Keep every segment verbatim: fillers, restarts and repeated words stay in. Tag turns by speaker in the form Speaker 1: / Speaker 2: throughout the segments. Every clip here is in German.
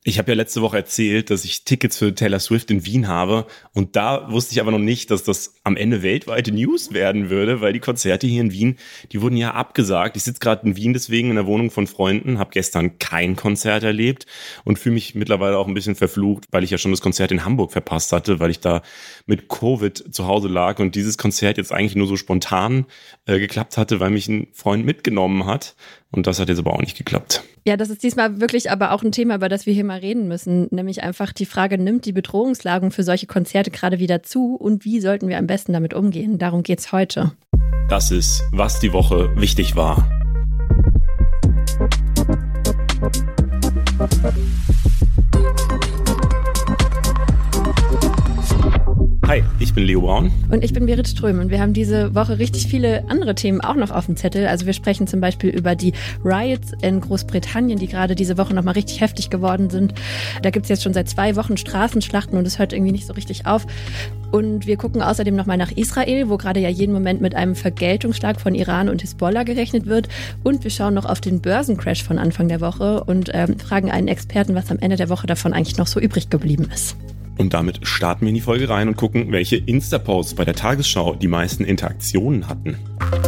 Speaker 1: Ich habe ja letzte Woche erzählt, dass ich Tickets für Taylor Swift in Wien habe und da wusste ich aber noch nicht, dass das am Ende weltweite News werden würde, weil die Konzerte hier in Wien, die wurden ja abgesagt. Ich sitze gerade in Wien deswegen in der Wohnung von Freunden, habe gestern kein Konzert erlebt und fühle mich mittlerweile auch ein bisschen verflucht, weil ich ja schon das Konzert in Hamburg verpasst hatte, weil ich da mit Covid zu Hause lag und dieses Konzert jetzt eigentlich nur so spontan äh, geklappt hatte, weil mich ein Freund mitgenommen hat. Und das hat jetzt aber auch nicht geklappt.
Speaker 2: Ja, das ist diesmal wirklich aber auch ein Thema, über das wir hier mal reden müssen. Nämlich einfach die Frage, nimmt die Bedrohungslage für solche Konzerte gerade wieder zu und wie sollten wir am besten damit umgehen? Darum geht's heute.
Speaker 1: Das ist, was die Woche wichtig war. Hi, ich bin Leo Braun.
Speaker 2: Und ich bin Berit Ström und wir haben diese Woche richtig viele andere Themen auch noch auf dem Zettel. Also wir sprechen zum Beispiel über die Riots in Großbritannien, die gerade diese Woche nochmal richtig heftig geworden sind. Da gibt es jetzt schon seit zwei Wochen Straßenschlachten und es hört irgendwie nicht so richtig auf. Und wir gucken außerdem nochmal nach Israel, wo gerade ja jeden Moment mit einem Vergeltungsschlag von Iran und Hisbollah gerechnet wird. Und wir schauen noch auf den Börsencrash von Anfang der Woche und ähm, fragen einen Experten, was am Ende der Woche davon eigentlich noch so übrig geblieben ist.
Speaker 1: Und damit starten wir in die Folge rein und gucken, welche Insta-Posts bei der Tagesschau die meisten Interaktionen hatten.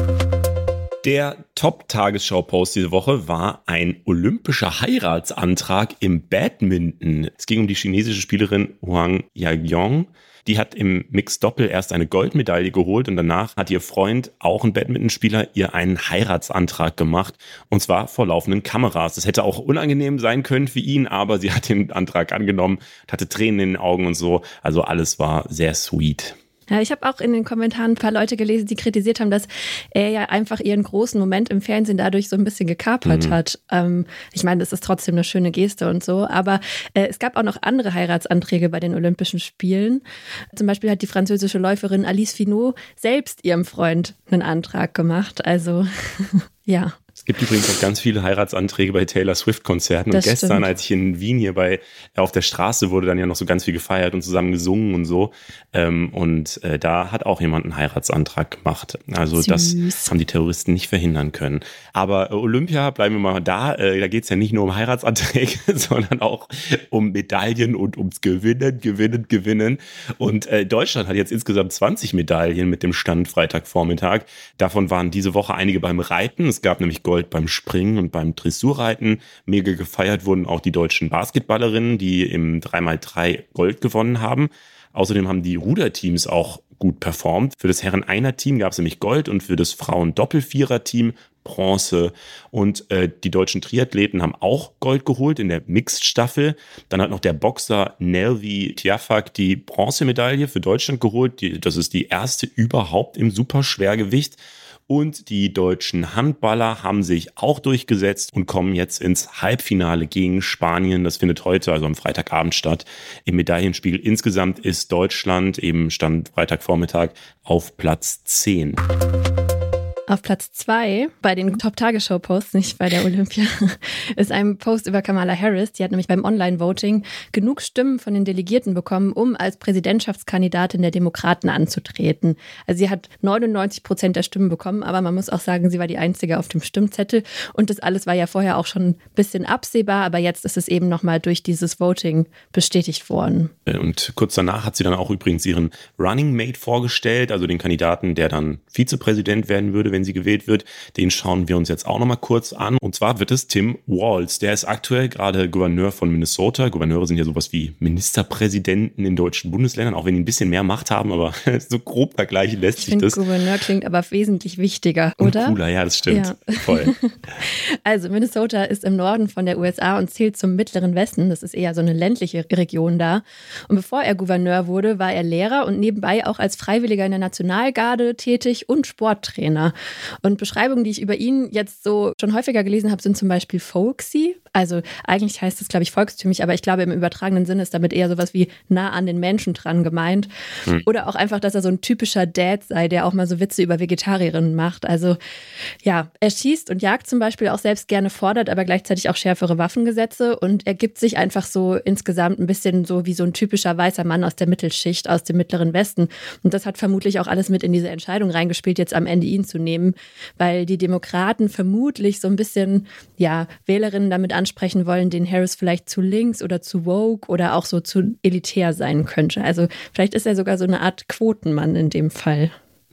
Speaker 1: Der Top-Tagesschau-Post diese Woche war ein olympischer Heiratsantrag im Badminton. Es ging um die chinesische Spielerin Huang Yaqiong. Die hat im Mixed-Doppel erst eine Goldmedaille geholt und danach hat ihr Freund, auch ein Badmintonspieler, ihr einen Heiratsantrag gemacht. Und zwar vor laufenden Kameras. Das hätte auch unangenehm sein können für ihn, aber sie hat den Antrag angenommen, hatte Tränen in den Augen und so. Also alles war sehr sweet.
Speaker 2: Ja, ich habe auch in den Kommentaren ein paar Leute gelesen, die kritisiert haben, dass er ja einfach ihren großen Moment im Fernsehen dadurch so ein bisschen gekapert mhm. hat. Ähm, ich meine, das ist trotzdem eine schöne Geste und so, aber äh, es gab auch noch andere Heiratsanträge bei den Olympischen Spielen. Zum Beispiel hat die französische Läuferin Alice Finot selbst ihrem Freund einen Antrag gemacht. Also, ja.
Speaker 1: Es gibt übrigens auch ganz viele Heiratsanträge bei Taylor Swift-Konzerten. Und gestern, stimmt. als ich in Wien hier bei auf der Straße wurde, dann ja noch so ganz viel gefeiert und zusammen gesungen und so. Ähm, und äh, da hat auch jemand einen Heiratsantrag gemacht. Also Süß. Das haben die Terroristen nicht verhindern können. Aber äh, Olympia, bleiben wir mal da. Äh, da geht es ja nicht nur um Heiratsanträge, sondern auch um Medaillen und ums Gewinnen, Gewinnen, Gewinnen. Und äh, Deutschland hat jetzt insgesamt zwanzig Medaillen mit dem Stand Freitagvormittag. Davon waren diese Woche einige beim Reiten. Es gab nämlich Gold beim Springen und beim Dressurreiten. Mega gefeiert wurden auch die deutschen Basketballerinnen, die im drei mal drei Gold gewonnen haben. Außerdem haben die Ruderteams auch gut performt. Für das Herren-Einer-Team gab es nämlich Gold und für das Frauen-Doppel-Vierer-Team Bronze. Und äh, die deutschen Triathleten haben auch Gold geholt in der Mixed-Staffel. Dann hat noch der Boxer Nelvi Tiafak die Bronzemedaille für Deutschland geholt. Die, das ist die erste überhaupt im Superschwergewicht. Und die deutschen Handballer haben sich auch durchgesetzt und kommen jetzt ins Halbfinale gegen Spanien. Das findet heute, also am Freitagabend statt. Im Medaillenspiel insgesamt ist Deutschland eben Stand Freitagvormittag auf Platz zehn.
Speaker 2: Auf Platz zwei bei den Top-Tagesschau-Posts, nicht bei der Olympia, ist ein Post über Kamala Harris. Die hat nämlich beim Online-Voting genug Stimmen von den Delegierten bekommen, um als Präsidentschaftskandidatin der Demokraten anzutreten. Also sie hat neunundneunzig Prozent der Stimmen bekommen, aber man muss auch sagen, sie war die Einzige auf dem Stimmzettel. Und das alles war ja vorher auch schon ein bisschen absehbar, aber jetzt ist es eben nochmal durch dieses Voting bestätigt worden.
Speaker 1: Und kurz danach hat sie dann auch übrigens ihren Running Mate vorgestellt, also den Kandidaten, der dann Vizepräsident werden würde, wenn sie gewählt wird. Den schauen wir uns jetzt auch noch mal kurz an. Und zwar wird es Tim Walz. Der ist aktuell gerade Gouverneur von Minnesota. Gouverneure sind ja sowas wie Ministerpräsidenten in deutschen Bundesländern, auch wenn die ein bisschen mehr Macht haben, aber so grob vergleichen lässt
Speaker 2: ich
Speaker 1: sich das.
Speaker 2: Gouverneur klingt aber wesentlich wichtiger, oder?
Speaker 1: Und cooler, ja, das stimmt. Ja. Voll.
Speaker 2: Also Minnesota ist im Norden von der U S A und zählt zum mittleren Westen. Das ist eher so eine ländliche Region da. Und bevor er Gouverneur wurde, war er Lehrer und nebenbei auch als Freiwilliger in der Nationalgarde tätig und Sporttrainer. Und Beschreibungen, die ich über ihn jetzt so schon häufiger gelesen habe, sind zum Beispiel folksy. Also eigentlich heißt es, glaube ich, volkstümlich, aber ich glaube, im übertragenen Sinne ist damit eher sowas wie nah an den Menschen dran gemeint. Hm. Oder auch einfach, dass er so ein typischer Dad sei, der auch mal so Witze über Vegetarierinnen macht. Also ja, er schießt und jagt zum Beispiel auch selbst gerne, fordert aber gleichzeitig auch schärfere Waffengesetze und er gibt sich einfach so insgesamt ein bisschen so wie so ein typischer weißer Mann aus der Mittelschicht, aus dem mittleren Westen. Und das hat vermutlich auch alles mit in diese Entscheidung reingespielt, jetzt am Ende ihn zu nehmen. nehmen, weil die Demokraten vermutlich so ein bisschen, ja, Wählerinnen damit ansprechen wollen, denen Harris vielleicht zu links oder zu woke oder auch so zu elitär sein könnte. Also vielleicht ist er sogar so eine Art Quotenmann in dem Fall.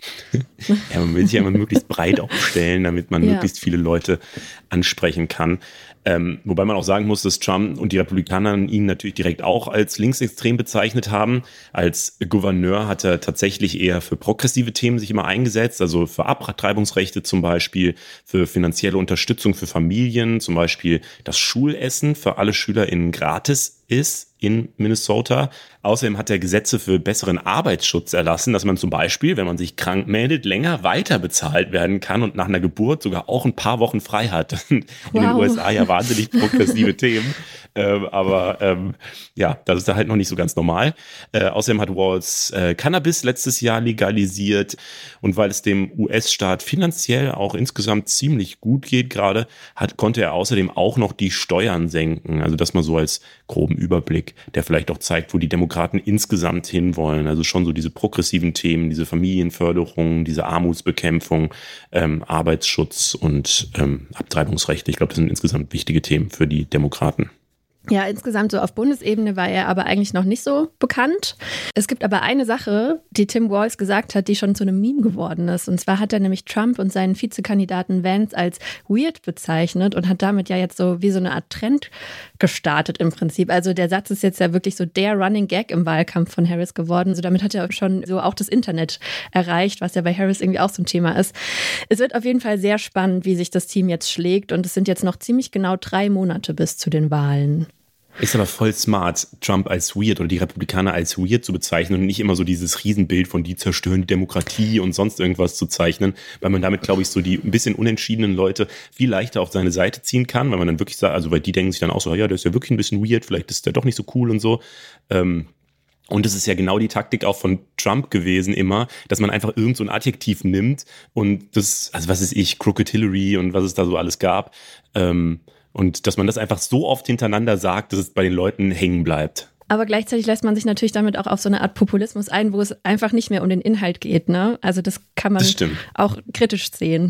Speaker 1: Ja, man will sich ja immer möglichst breit aufstellen, damit man ja. möglichst viele Leute ansprechen kann. Ähm, wobei man auch sagen muss, dass Trump und die Republikaner ihn natürlich direkt auch als linksextrem bezeichnet haben. Als Gouverneur hat er tatsächlich eher für progressive Themen sich immer eingesetzt, also für Abtreibungsrechte zum Beispiel, für finanzielle Unterstützung für Familien, zum Beispiel das Schulessen für alle SchülerInnen gratis ist in Minnesota. Außerdem hat er Gesetze für besseren Arbeitsschutz erlassen, dass man zum Beispiel, wenn man sich krank meldet, länger weiter bezahlt werden kann und nach einer Geburt sogar auch ein paar Wochen frei hat. In wow. den U S A ja wahnsinnig progressive Themen. Ähm, aber ähm, ja, das ist da halt noch nicht so ganz normal. Äh, außerdem hat Walz äh, Cannabis letztes Jahr legalisiert. Und weil es dem U S-Staat finanziell auch insgesamt ziemlich gut geht gerade, hat, konnte er außerdem auch noch die Steuern senken. Also das mal so als groben Überblick, der vielleicht auch zeigt, wo die Demokraten insgesamt hinwollen. Also schon so diese progressiven Themen, diese Familienförderung, diese Armutsbekämpfung, ähm, Arbeitsschutz und ähm, Abtreibungsrechte. Ich glaube, das sind insgesamt wichtige Themen für die Demokraten.
Speaker 2: Ja, insgesamt so auf Bundesebene war er aber eigentlich noch nicht so bekannt. Es gibt aber eine Sache, die Tim Walz gesagt hat, die schon zu einem Meme geworden ist. Und zwar hat er nämlich Trump und seinen Vizekandidaten Vance als weird bezeichnet und hat damit ja jetzt so wie so eine Art Trend gestartet im Prinzip. Also der Satz ist jetzt ja wirklich so der Running Gag im Wahlkampf von Harris geworden. Also damit hat er schon so auch das Internet erreicht, was ja bei Harris irgendwie auch so ein Thema ist. Es wird auf jeden Fall sehr spannend, wie sich das Team jetzt schlägt. Und es sind jetzt noch ziemlich genau drei Monate bis zu den Wahlen.
Speaker 1: Ist aber voll smart, Trump als weird oder die Republikaner als weird zu bezeichnen und nicht immer so dieses Riesenbild von die zerstören die Demokratie und sonst irgendwas zu zeichnen, weil man damit, glaube ich, so die ein bisschen unentschiedenen Leute viel leichter auf seine Seite ziehen kann, weil man dann wirklich sagt, also weil die denken sich dann auch so, ja, der ist ja wirklich ein bisschen weird, vielleicht ist der doch nicht so cool und so. Ähm, Und es ist ja genau die Taktik auch von Trump gewesen immer, dass man einfach irgend so ein Adjektiv nimmt und das, also was ist ich, Crooked Hillary und was es da so alles gab, ähm, und dass man das einfach so oft hintereinander sagt, dass es bei den Leuten hängen bleibt.
Speaker 2: Aber gleichzeitig lässt man sich natürlich damit auch auf so eine Art Populismus ein, wo es einfach nicht mehr um den Inhalt geht, ne? Also das kann man
Speaker 1: das
Speaker 2: auch kritisch sehen.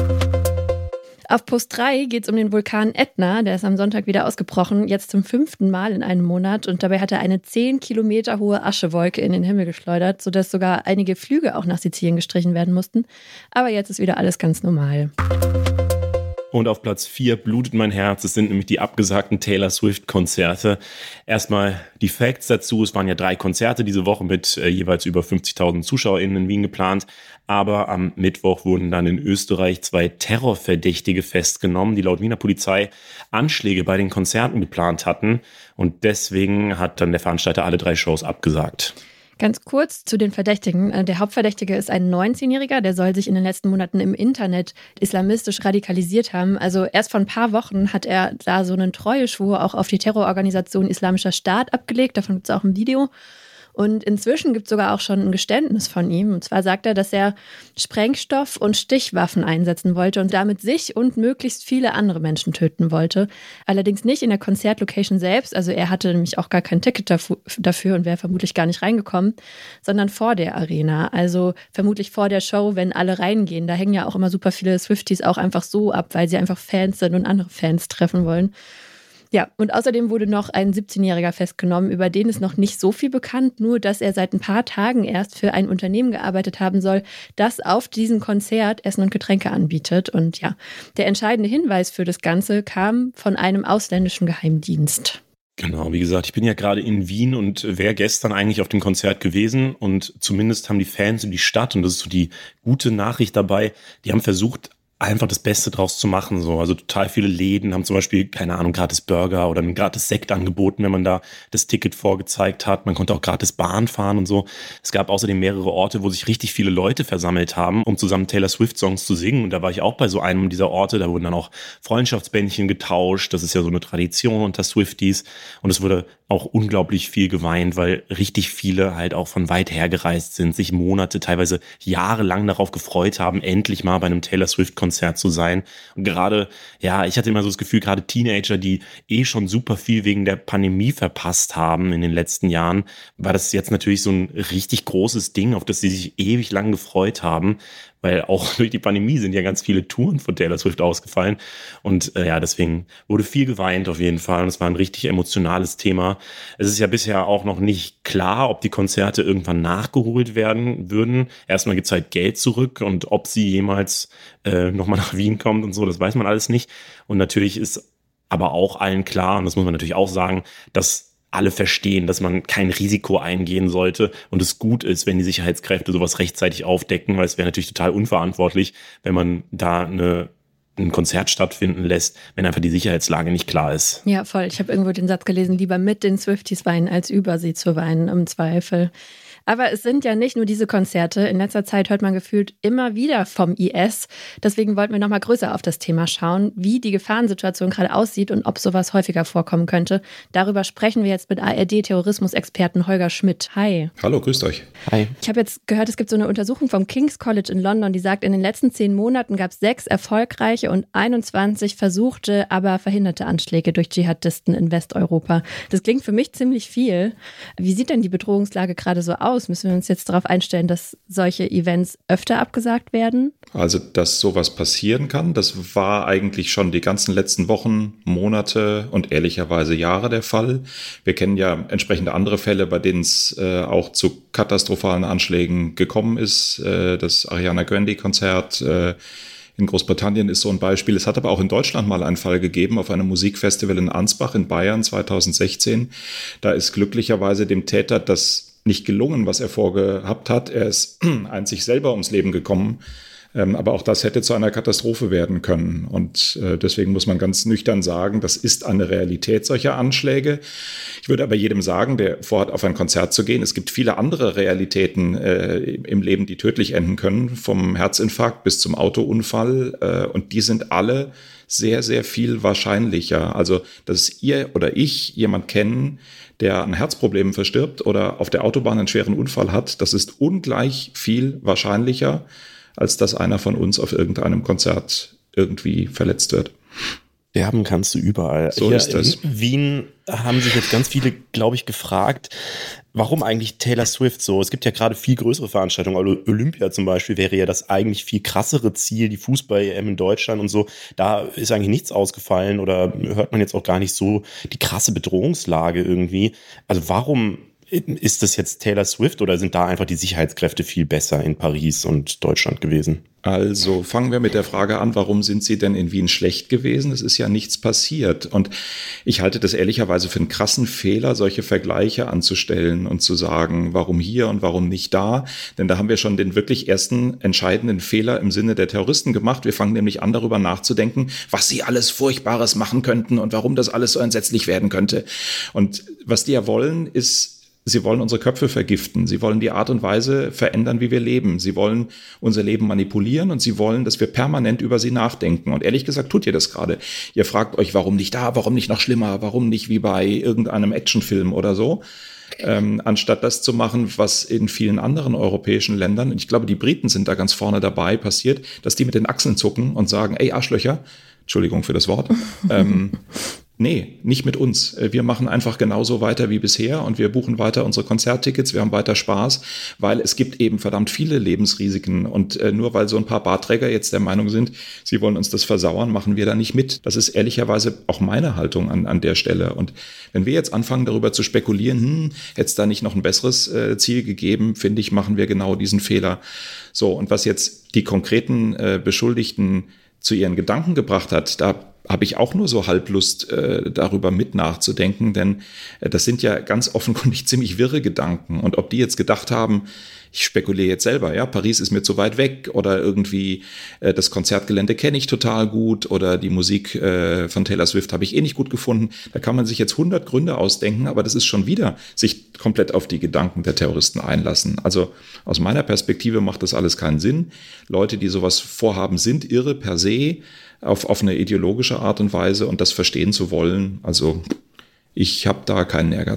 Speaker 2: Auf Post drei geht es um den Vulkan Ätna, der ist am Sonntag wieder ausgebrochen, jetzt zum fünften Mal in einem Monat. Und dabei hat er eine zehn Kilometer hohe Aschewolke in den Himmel geschleudert, sodass sogar einige Flüge auch nach Sizilien gestrichen werden mussten. Aber jetzt ist wieder alles ganz normal.
Speaker 1: Und auf Platz vier blutet mein Herz. Es sind nämlich die abgesagten Taylor Swift-Konzerte. Erstmal die Facts dazu. Es waren ja drei Konzerte diese Woche mit äh, jeweils über fünfzigtausend ZuschauerInnen in Wien geplant. Aber am Mittwoch wurden dann in Österreich zwei Terrorverdächtige festgenommen, die laut Wiener Polizei Anschläge bei den Konzerten geplant hatten. Und deswegen hat dann der Veranstalter alle drei Shows abgesagt.
Speaker 2: Ganz kurz zu den Verdächtigen. Der Hauptverdächtige ist ein neunzehnjähriger, der soll sich in den letzten Monaten im Internet islamistisch radikalisiert haben. Also erst vor ein paar Wochen hat er da so einen Treueschwur auch auf die Terrororganisation Islamischer Staat abgelegt. Davon gibt es auch ein Video. Und inzwischen gibt es sogar auch schon ein Geständnis von ihm. Und zwar sagt er, dass er Sprengstoff und Stichwaffen einsetzen wollte und damit sich und möglichst viele andere Menschen töten wollte. Allerdings nicht in der Konzertlocation selbst. Also er hatte nämlich auch gar kein Ticket dafür und wäre vermutlich gar nicht reingekommen, sondern vor der Arena. Also vermutlich vor der Show, wenn alle reingehen. Da hängen ja auch immer super viele Swifties auch einfach so ab, weil sie einfach Fans sind und andere Fans treffen wollen. Ja, und außerdem wurde noch ein siebzehnjähriger festgenommen, über den ist noch nicht so viel bekannt, nur dass er seit ein paar Tagen erst für ein Unternehmen gearbeitet haben soll, das auf diesem Konzert Essen und Getränke anbietet. Und ja, der entscheidende Hinweis für das Ganze kam von einem ausländischen Geheimdienst.
Speaker 1: Genau, wie gesagt, ich bin ja gerade in Wien und wäre gestern eigentlich auf dem Konzert gewesen und zumindest haben die Fans in die Stadt, und das ist so die gute Nachricht dabei, die haben versucht, einfach das Beste draus zu machen. So. Also total viele Läden haben zum Beispiel, keine Ahnung, gratis Burger oder einen gratis Sekt angeboten, wenn man da das Ticket vorgezeigt hat. Man konnte auch gratis Bahn fahren und so. Es gab außerdem mehrere Orte, wo sich richtig viele Leute versammelt haben, um zusammen Taylor Swift-Songs zu singen. Und da war ich auch bei so einem dieser Orte. Da wurden dann auch Freundschaftsbändchen getauscht. Das ist ja so eine Tradition unter Swifties. Und es wurde auch unglaublich viel geweint, weil richtig viele halt auch von weit her gereist sind, sich Monate, teilweise jahrelang darauf gefreut haben, endlich mal bei einem Taylor Swift-Konzert zu sein. Und gerade, ja, ich hatte immer so das Gefühl, gerade Teenager, die eh schon super viel wegen der Pandemie verpasst haben in den letzten Jahren, war das jetzt natürlich so ein richtig großes Ding, auf das sie sich ewig lang gefreut haben, weil auch durch die Pandemie sind ja ganz viele Touren von Taylor Swift ausgefallen. Und äh, ja, deswegen wurde viel geweint auf jeden Fall. Und es war ein richtig emotionales Thema. Es ist ja bisher auch noch nicht klar, ob die Konzerte irgendwann nachgeholt werden würden. Erstmal gibt's halt Geld zurück und ob sie jemals äh, nochmal nach Wien kommt und so, das weiß man alles nicht. Und natürlich ist aber auch allen klar, und das muss man natürlich auch sagen, dass alle verstehen, dass man kein Risiko eingehen sollte und es gut ist, wenn die Sicherheitskräfte sowas rechtzeitig aufdecken, weil es wäre natürlich total unverantwortlich, wenn man da eine, ein Konzert stattfinden lässt, wenn einfach die Sicherheitslage nicht klar ist.
Speaker 2: Ja, voll. Ich habe irgendwo den Satz gelesen, lieber mit den Swifties weinen, als über sie zu weinen, im Zweifel. Aber es sind ja nicht nur diese Konzerte. In letzter Zeit hört man gefühlt immer wieder vom I S. Deswegen wollten wir noch mal größer auf das Thema schauen, wie die Gefahrensituation gerade aussieht und ob sowas häufiger vorkommen könnte. Darüber sprechen wir jetzt mit A R D-Terrorismusexperten Holger Schmidt. Hi.
Speaker 3: Hallo, grüßt euch.
Speaker 1: Hi.
Speaker 2: Ich habe jetzt gehört, es gibt so eine Untersuchung vom King's College in London, die sagt, in den letzten zehn Monaten gab es sechs erfolgreiche und einundzwanzig versuchte, aber verhinderte Anschläge durch Dschihadisten in Westeuropa. Das klingt für mich ziemlich viel. Wie sieht denn die Bedrohungslage gerade so aus? Müssen wir uns jetzt darauf einstellen, dass solche Events öfter abgesagt werden?
Speaker 3: Also, dass sowas passieren kann, das war eigentlich schon die ganzen letzten Wochen, Monate und ehrlicherweise Jahre der Fall. Wir kennen ja entsprechende andere Fälle, bei denen es äh, auch zu katastrophalen Anschlägen gekommen ist. Äh, das Ariana Grande-Konzert äh, in Großbritannien ist so ein Beispiel. Es hat aber auch in Deutschland mal einen Fall gegeben auf einem Musikfestival in Ansbach in Bayern zweitausendsechzehn. Da ist glücklicherweise dem Täter das nicht gelungen, was er vorgehabt hat. Er ist einzig selber ums Leben gekommen. Ähm, aber auch das hätte zu einer Katastrophe werden können. Und äh, deswegen muss man ganz nüchtern sagen, das ist eine Realität solcher Anschläge. Ich würde aber jedem sagen, der vorhat, auf ein Konzert zu gehen, es gibt viele andere Realitäten äh, im Leben, die tödlich enden können, vom Herzinfarkt bis zum Autounfall. Äh, und die sind alle sehr, sehr viel wahrscheinlicher. Also, dass ihr oder ich jemand kennen, der an Herzproblemen verstirbt oder auf der Autobahn einen schweren Unfall hat, das ist ungleich viel wahrscheinlicher, als dass einer von uns auf irgendeinem Konzert irgendwie verletzt wird.
Speaker 1: Sterben kannst du überall.
Speaker 3: So
Speaker 1: Hier
Speaker 3: ist das.
Speaker 1: In Wien haben sich jetzt ganz viele, glaube ich, gefragt, warum eigentlich Taylor Swift so? Es gibt ja gerade viel größere Veranstaltungen. Also Olympia zum Beispiel wäre ja das eigentlich viel krassere Ziel, die Fußball-E M in Deutschland und so. Da ist eigentlich nichts ausgefallen oder hört man jetzt auch gar nicht so die krasse Bedrohungslage irgendwie. Also warum ist das jetzt Taylor Swift oder sind da einfach die Sicherheitskräfte viel besser in Paris und Deutschland gewesen?
Speaker 3: Also fangen wir mit der Frage an, warum sind sie denn in Wien schlecht gewesen? Es ist ja nichts passiert. Und ich halte das ehrlicherweise für einen krassen Fehler, solche Vergleiche anzustellen und zu sagen, warum hier und warum nicht da. Denn da haben wir schon den wirklich ersten entscheidenden Fehler im Sinne der Terroristen gemacht. Wir fangen nämlich an, darüber nachzudenken, was sie alles Furchtbares machen könnten und warum das alles so entsetzlich werden könnte. Und was die ja wollen, ist, sie wollen unsere Köpfe vergiften. Sie wollen die Art und Weise verändern, wie wir leben. Sie wollen unser Leben manipulieren und sie wollen, dass wir permanent über sie nachdenken. Und ehrlich gesagt tut ihr das gerade. Ihr fragt euch, warum nicht da, warum nicht noch schlimmer, warum nicht wie bei irgendeinem Actionfilm oder so. Ähm, anstatt das zu machen, was in vielen anderen europäischen Ländern, und ich glaube, die Briten sind da ganz vorne dabei, passiert, dass die mit den Achseln zucken und sagen, ey, Arschlöcher, Entschuldigung für das Wort, ähm, nee, nicht mit uns. Wir machen einfach genauso weiter wie bisher und wir buchen weiter unsere Konzerttickets, wir haben weiter Spaß, weil es gibt eben verdammt viele Lebensrisiken und äh, nur weil so ein paar Bartträger jetzt der Meinung sind, sie wollen uns das versauern, machen wir da nicht mit. Das ist ehrlicherweise auch meine Haltung an, an der Stelle. Und wenn wir jetzt anfangen, darüber zu spekulieren, hm, hätte es da nicht noch ein besseres äh, Ziel gegeben, finde ich, machen wir genau diesen Fehler. So, und was jetzt die konkreten äh, Beschuldigten zu ihren Gedanken gebracht hat, da habe ich auch nur so Halblust, äh, darüber mit nachzudenken, denn äh, das sind ja ganz offenkundig ziemlich wirre Gedanken. Und ob die jetzt gedacht haben, ich spekuliere jetzt selber, ja, Paris ist mir zu weit weg oder irgendwie äh, das Konzertgelände kenne ich total gut oder die Musik äh, von Taylor Swift habe ich eh nicht gut gefunden. Da kann man sich jetzt hundert Gründe ausdenken, aber das ist schon wieder sich komplett auf die Gedanken der Terroristen einlassen. Also aus meiner Perspektive macht das alles keinen Sinn. Leute, die sowas vorhaben, sind irre per se auf, auf eine ideologische Art und Weise und das verstehen zu wollen. Also ich habe da keinen Ehrgeiz.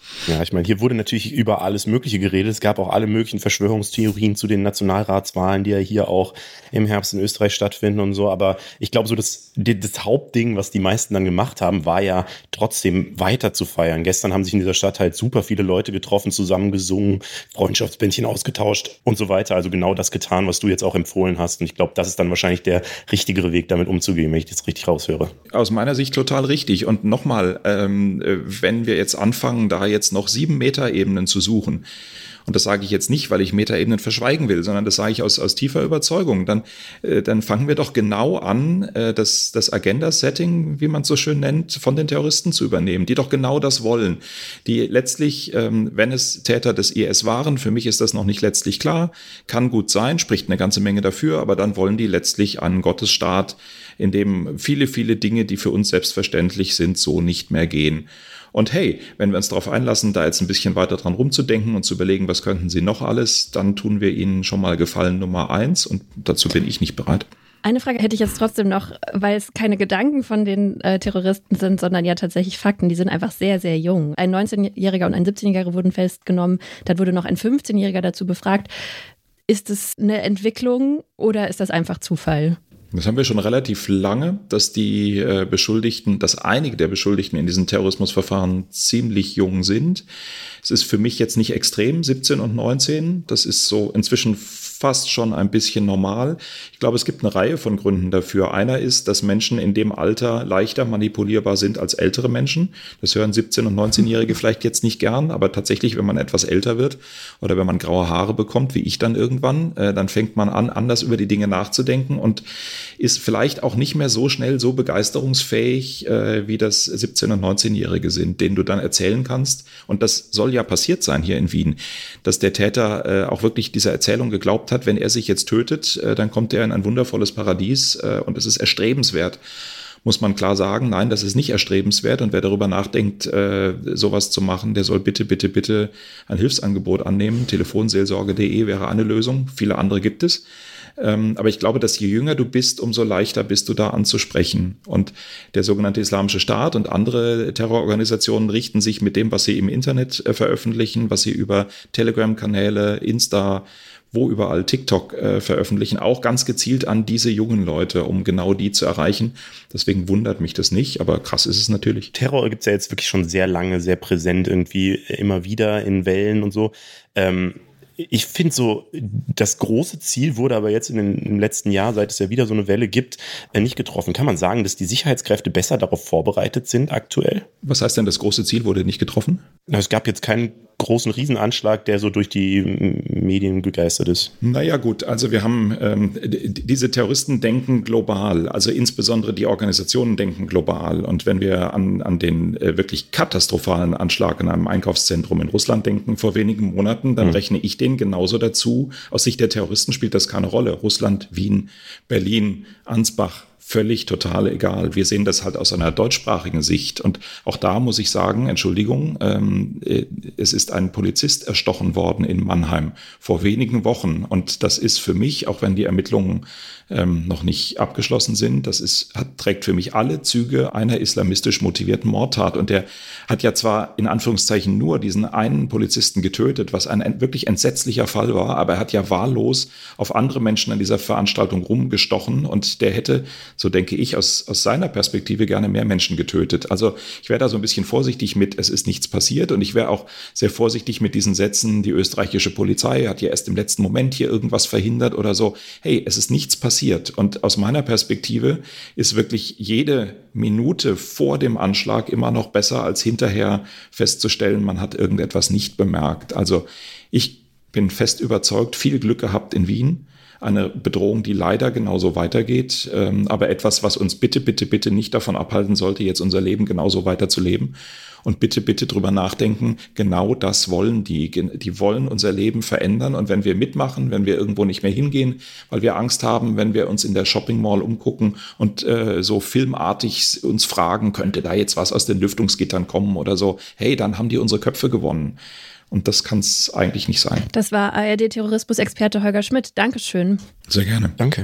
Speaker 1: Ja, ich meine, hier wurde natürlich über alles Mögliche geredet. Es gab auch alle möglichen Verschwörungstheorien zu den Nationalratswahlen, die ja hier auch im Herbst in Österreich stattfinden und so. Aber ich glaube, so das, das Hauptding, was die meisten dann gemacht haben, war ja trotzdem weiter zu feiern. Gestern haben sich in dieser Stadt halt super viele Leute getroffen, zusammen gesungen, Freundschaftsbändchen ausgetauscht und so weiter. Also genau das getan, was du jetzt auch empfohlen hast. Und ich glaube, das ist dann wahrscheinlich der richtigere Weg, damit umzugehen, wenn ich das richtig raushöre.
Speaker 3: Aus meiner Sicht total richtig. Und nochmal, ähm, wenn wir jetzt anfangen, da jetzt noch sieben Metaebenen zu suchen, und das sage ich jetzt nicht, weil ich Metaebenen verschweigen will, sondern das sage ich aus, aus tiefer Überzeugung, dann, äh, dann fangen wir doch genau an, äh, das, das Agenda-Setting, wie man es so schön nennt, von den Terroristen zu übernehmen, die doch genau das wollen. Die letztlich, ähm, wenn es Täter des I S waren, für mich ist das noch nicht letztlich klar, kann gut sein, spricht eine ganze Menge dafür, aber dann wollen die letztlich einen Gottesstaat, in dem viele, viele Dinge, die für uns selbstverständlich sind, so nicht mehr gehen. Und hey, wenn wir uns darauf einlassen, da jetzt ein bisschen weiter dran rumzudenken und zu überlegen, was könnten sie noch alles, dann tun wir ihnen schon mal Gefallen Nummer eins und dazu bin ich nicht bereit.
Speaker 2: Eine Frage hätte ich jetzt trotzdem noch, weil es keine Gedanken von den äh, Terroristen sind, sondern ja tatsächlich Fakten. Die sind einfach sehr, sehr jung. Ein neunzehnjähriger und ein siebzehnjähriger wurden festgenommen. Dann wurde noch ein fünfzehnjähriger dazu befragt. Ist es eine Entwicklung oder ist das einfach Zufall?
Speaker 3: Das haben wir schon relativ lange, dass die äh, Beschuldigten, dass einige der Beschuldigten in diesen Terrorismusverfahren ziemlich jung sind. Es ist für mich jetzt nicht extrem, siebzehn und neunzehn. Das ist so inzwischen fast schon ein bisschen normal. Ich glaube, es gibt eine Reihe von Gründen dafür. Einer ist, dass Menschen in dem Alter leichter manipulierbar sind als ältere Menschen. Das hören siebzehn- und neunzehnjährige vielleicht jetzt nicht gern, aber tatsächlich, wenn man etwas älter wird oder wenn man graue Haare bekommt, wie ich dann irgendwann, äh, dann fängt man an, anders über die Dinge nachzudenken und ist vielleicht auch nicht mehr so schnell so begeisterungsfähig, äh, wie das siebzehn- und neunzehnjährige sind, denen du dann erzählen kannst. Und das soll ja passiert sein hier in Wien, dass der Täter äh, auch wirklich dieser Erzählung geglaubt hat, wenn er sich jetzt tötet, äh, dann kommt er in ein wundervolles Paradies äh, und es ist erstrebenswert. Muss man klar sagen, nein, das ist nicht erstrebenswert und wer darüber nachdenkt, äh, sowas zu machen, der soll bitte, bitte, bitte ein Hilfsangebot annehmen. Telefonseelsorge punkt de wäre eine Lösung, viele andere gibt es. Ähm, aber ich glaube, dass je jünger du bist, umso leichter bist du da anzusprechen. Und der sogenannte Islamische Staat und andere Terrororganisationen richten sich mit dem, was sie im Internet äh, veröffentlichen, was sie über Telegram-Kanäle, Insta, wo überall TikTok äh, veröffentlichen, auch ganz gezielt an diese jungen Leute, um genau die zu erreichen. Deswegen wundert mich das nicht, aber krass ist es natürlich.
Speaker 1: Terror gibt es ja jetzt wirklich schon sehr lange, sehr präsent irgendwie, immer wieder in Wellen und so. Ähm Ich finde so, das große Ziel wurde aber jetzt in den, im letzten Jahr, seit es ja wieder so eine Welle gibt, nicht getroffen. Kann man sagen, dass die Sicherheitskräfte besser darauf vorbereitet sind aktuell?
Speaker 3: Was heißt denn, das große Ziel wurde nicht getroffen?
Speaker 1: Na, es gab jetzt keinen großen Riesenanschlag, der so durch die Medien gegeistert ist.
Speaker 3: Naja gut, also wir haben, ähm, diese Terroristen denken global, also insbesondere die Organisationen denken global. Und wenn wir an, an den äh, wirklich katastrophalen Anschlag in einem Einkaufszentrum in Russland denken vor wenigen Monaten, dann mhm. rechne ich den genauso dazu. Aus Sicht der Terroristen spielt das keine Rolle. Russland, Wien, Berlin, Ansbach, völlig total egal. Wir sehen das halt aus einer deutschsprachigen Sicht. Und auch da muss ich sagen, Entschuldigung, ähm, es ist ein Polizist erstochen worden in Mannheim vor wenigen Wochen. Und das ist für mich, auch wenn die Ermittlungen ähm, noch nicht abgeschlossen sind, das ist, hat, trägt für mich alle Züge einer islamistisch motivierten Mordtat. Und der hat ja zwar in Anführungszeichen nur diesen einen Polizisten getötet, was ein wirklich entsetzlicher Fall war, aber er hat ja wahllos auf andere Menschen an dieser Veranstaltung rumgestochen und der hätte, so denke ich, aus, aus seiner Perspektive gerne mehr Menschen getötet. Also ich wäre da so ein bisschen vorsichtig mit, es ist nichts passiert und ich wäre auch sehr vorsichtig mit diesen Sätzen, die österreichische Polizei hat ja erst im letzten Moment hier irgendwas verhindert oder so. Hey, es ist nichts passiert und aus meiner Perspektive ist wirklich jede Minute vor dem Anschlag immer noch besser, als hinterher festzustellen, man hat irgendetwas nicht bemerkt. Also ich bin fest überzeugt, viel Glück gehabt in Wien. Eine Bedrohung, die leider genauso weitergeht, ähm, aber etwas, was uns bitte, bitte, bitte nicht davon abhalten sollte, jetzt unser Leben genauso weiterzuleben. Und bitte, bitte drüber nachdenken, genau das wollen die. Die wollen unser Leben verändern. Und wenn wir mitmachen, wenn wir irgendwo nicht mehr hingehen, weil wir Angst haben, wenn wir uns in der Shopping Mall umgucken und äh, so filmartig uns fragen, könnte da jetzt was aus den Lüftungsgittern kommen oder so, hey, dann haben die unsere Köpfe gewonnen. Und das kann es eigentlich nicht sein.
Speaker 2: Das war A R D-Terrorismus-Experte Holger Schmidt. Dankeschön.
Speaker 3: Sehr gerne.
Speaker 1: Danke.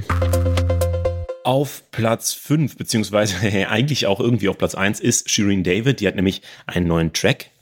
Speaker 1: Auf Platz fünf, beziehungsweise eigentlich auch irgendwie auf Platz eins, ist Shirin David. Die hat nämlich einen neuen Track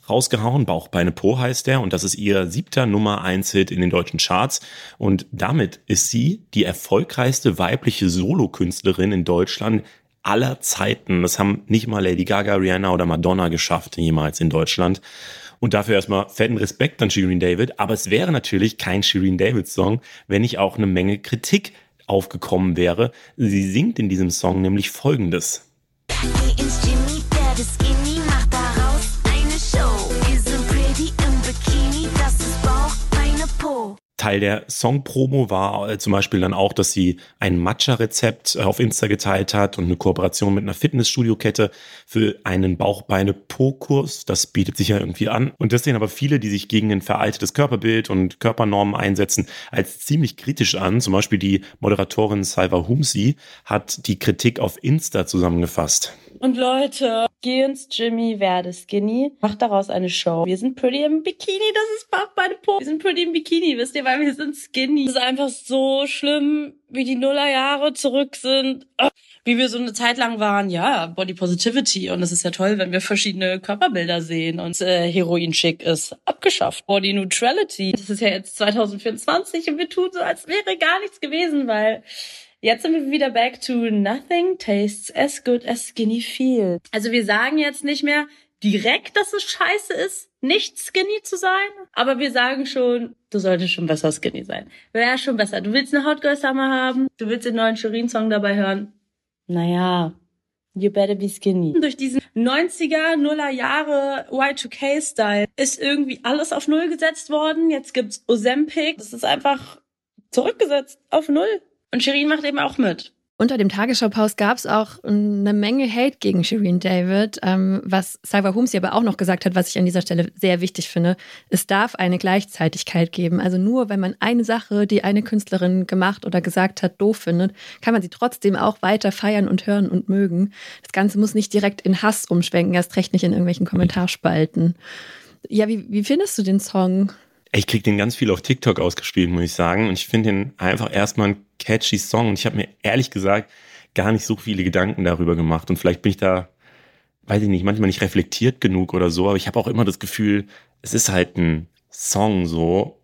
Speaker 1: rausgehauen. Bauch, Beine, Po heißt der. Und das ist ihr siebter Nummer eins Hit in den deutschen Charts. Und damit ist sie die erfolgreichste weibliche Solokünstlerin in Deutschland aller Zeiten. Das haben nicht mal Lady Gaga, Rihanna oder Madonna geschafft, jemals in Deutschland. Und dafür erstmal fetten Respekt an Shirin David. Aber es wäre natürlich kein Shirin David-Song, wenn nicht auch eine Menge Kritik aufgekommen wäre. Sie singt in diesem Song nämlich Folgendes. Geh ins Jimmy, der das Skinny macht daraus eine Show. Wir sind pretty im Bikini, das ist Bauch, Beine, Po. Teil der Song-Promo war äh, zum Beispiel dann auch, dass sie ein Matcha-Rezept äh, auf Insta geteilt hat und eine Kooperation mit einer Fitnessstudio-Kette für einen Bauch-Beine-Po-Kurs. Das bietet sich ja irgendwie an. Und das sehen aber viele, die sich gegen ein veraltetes Körperbild und Körpernormen einsetzen, als ziemlich kritisch an. Zum Beispiel die Moderatorin Salva Humsi hat die Kritik auf Insta zusammengefasst.
Speaker 4: Und Leute, geh ins Jimmy, werde skinny, mach daraus eine Show. Wir sind pretty im Bikini, das ist Bauch, Beine, Po. Wir sind pretty im Bikini, wisst ihr, weil wir sind skinny. Das ist einfach so schlimm, wie die Nullerjahre zurück sind. Wie wir so eine Zeit lang waren, ja, Body Positivity. Und es ist ja toll, wenn wir verschiedene Körperbilder sehen. Und äh, Heroin-Schick ist abgeschafft. Body Neutrality. Das ist ja jetzt zwanzig vierundzwanzig und wir tun so, als wäre gar nichts gewesen, weil... Jetzt sind wir wieder back to nothing tastes as good as skinny feels. Also wir sagen jetzt nicht mehr direkt, dass es scheiße ist, nicht skinny zu sein, aber wir sagen schon, du solltest schon besser skinny sein. Wäre schon besser. Du willst eine Hot Girl Summer haben, du willst den neuen Shirin-Song dabei hören. Naja, you better be skinny. Durch diesen neunziger, Nuller Jahre Y zwei K-Style ist irgendwie alles auf Null gesetzt worden. Jetzt gibt's Ozempic. Das ist einfach zurückgesetzt auf Null. Und Shirin macht eben auch mit.
Speaker 2: Unter dem Tagesschau-Post gab es auch eine Menge Hate gegen Shirin David, ähm, was Salva Humsi aber auch noch gesagt hat, was ich an dieser Stelle sehr wichtig finde. Es darf eine Gleichzeitigkeit geben. Also nur wenn man eine Sache, die eine Künstlerin gemacht oder gesagt hat, doof findet, kann man sie trotzdem auch weiter feiern und hören und mögen. Das Ganze muss nicht direkt in Hass umschwenken, erst recht nicht in irgendwelchen Kommentarspalten. Ja, wie, wie findest du den Song?
Speaker 1: Ich krieg den ganz viel auf TikTok ausgespielt, muss ich sagen. Und ich finde den einfach erstmal ein catchy Song. Und ich habe mir ehrlich gesagt gar nicht so viele Gedanken darüber gemacht. Und vielleicht bin ich da, weiß ich nicht, manchmal nicht reflektiert genug oder so. Aber ich habe auch immer das Gefühl, es ist halt ein Song so,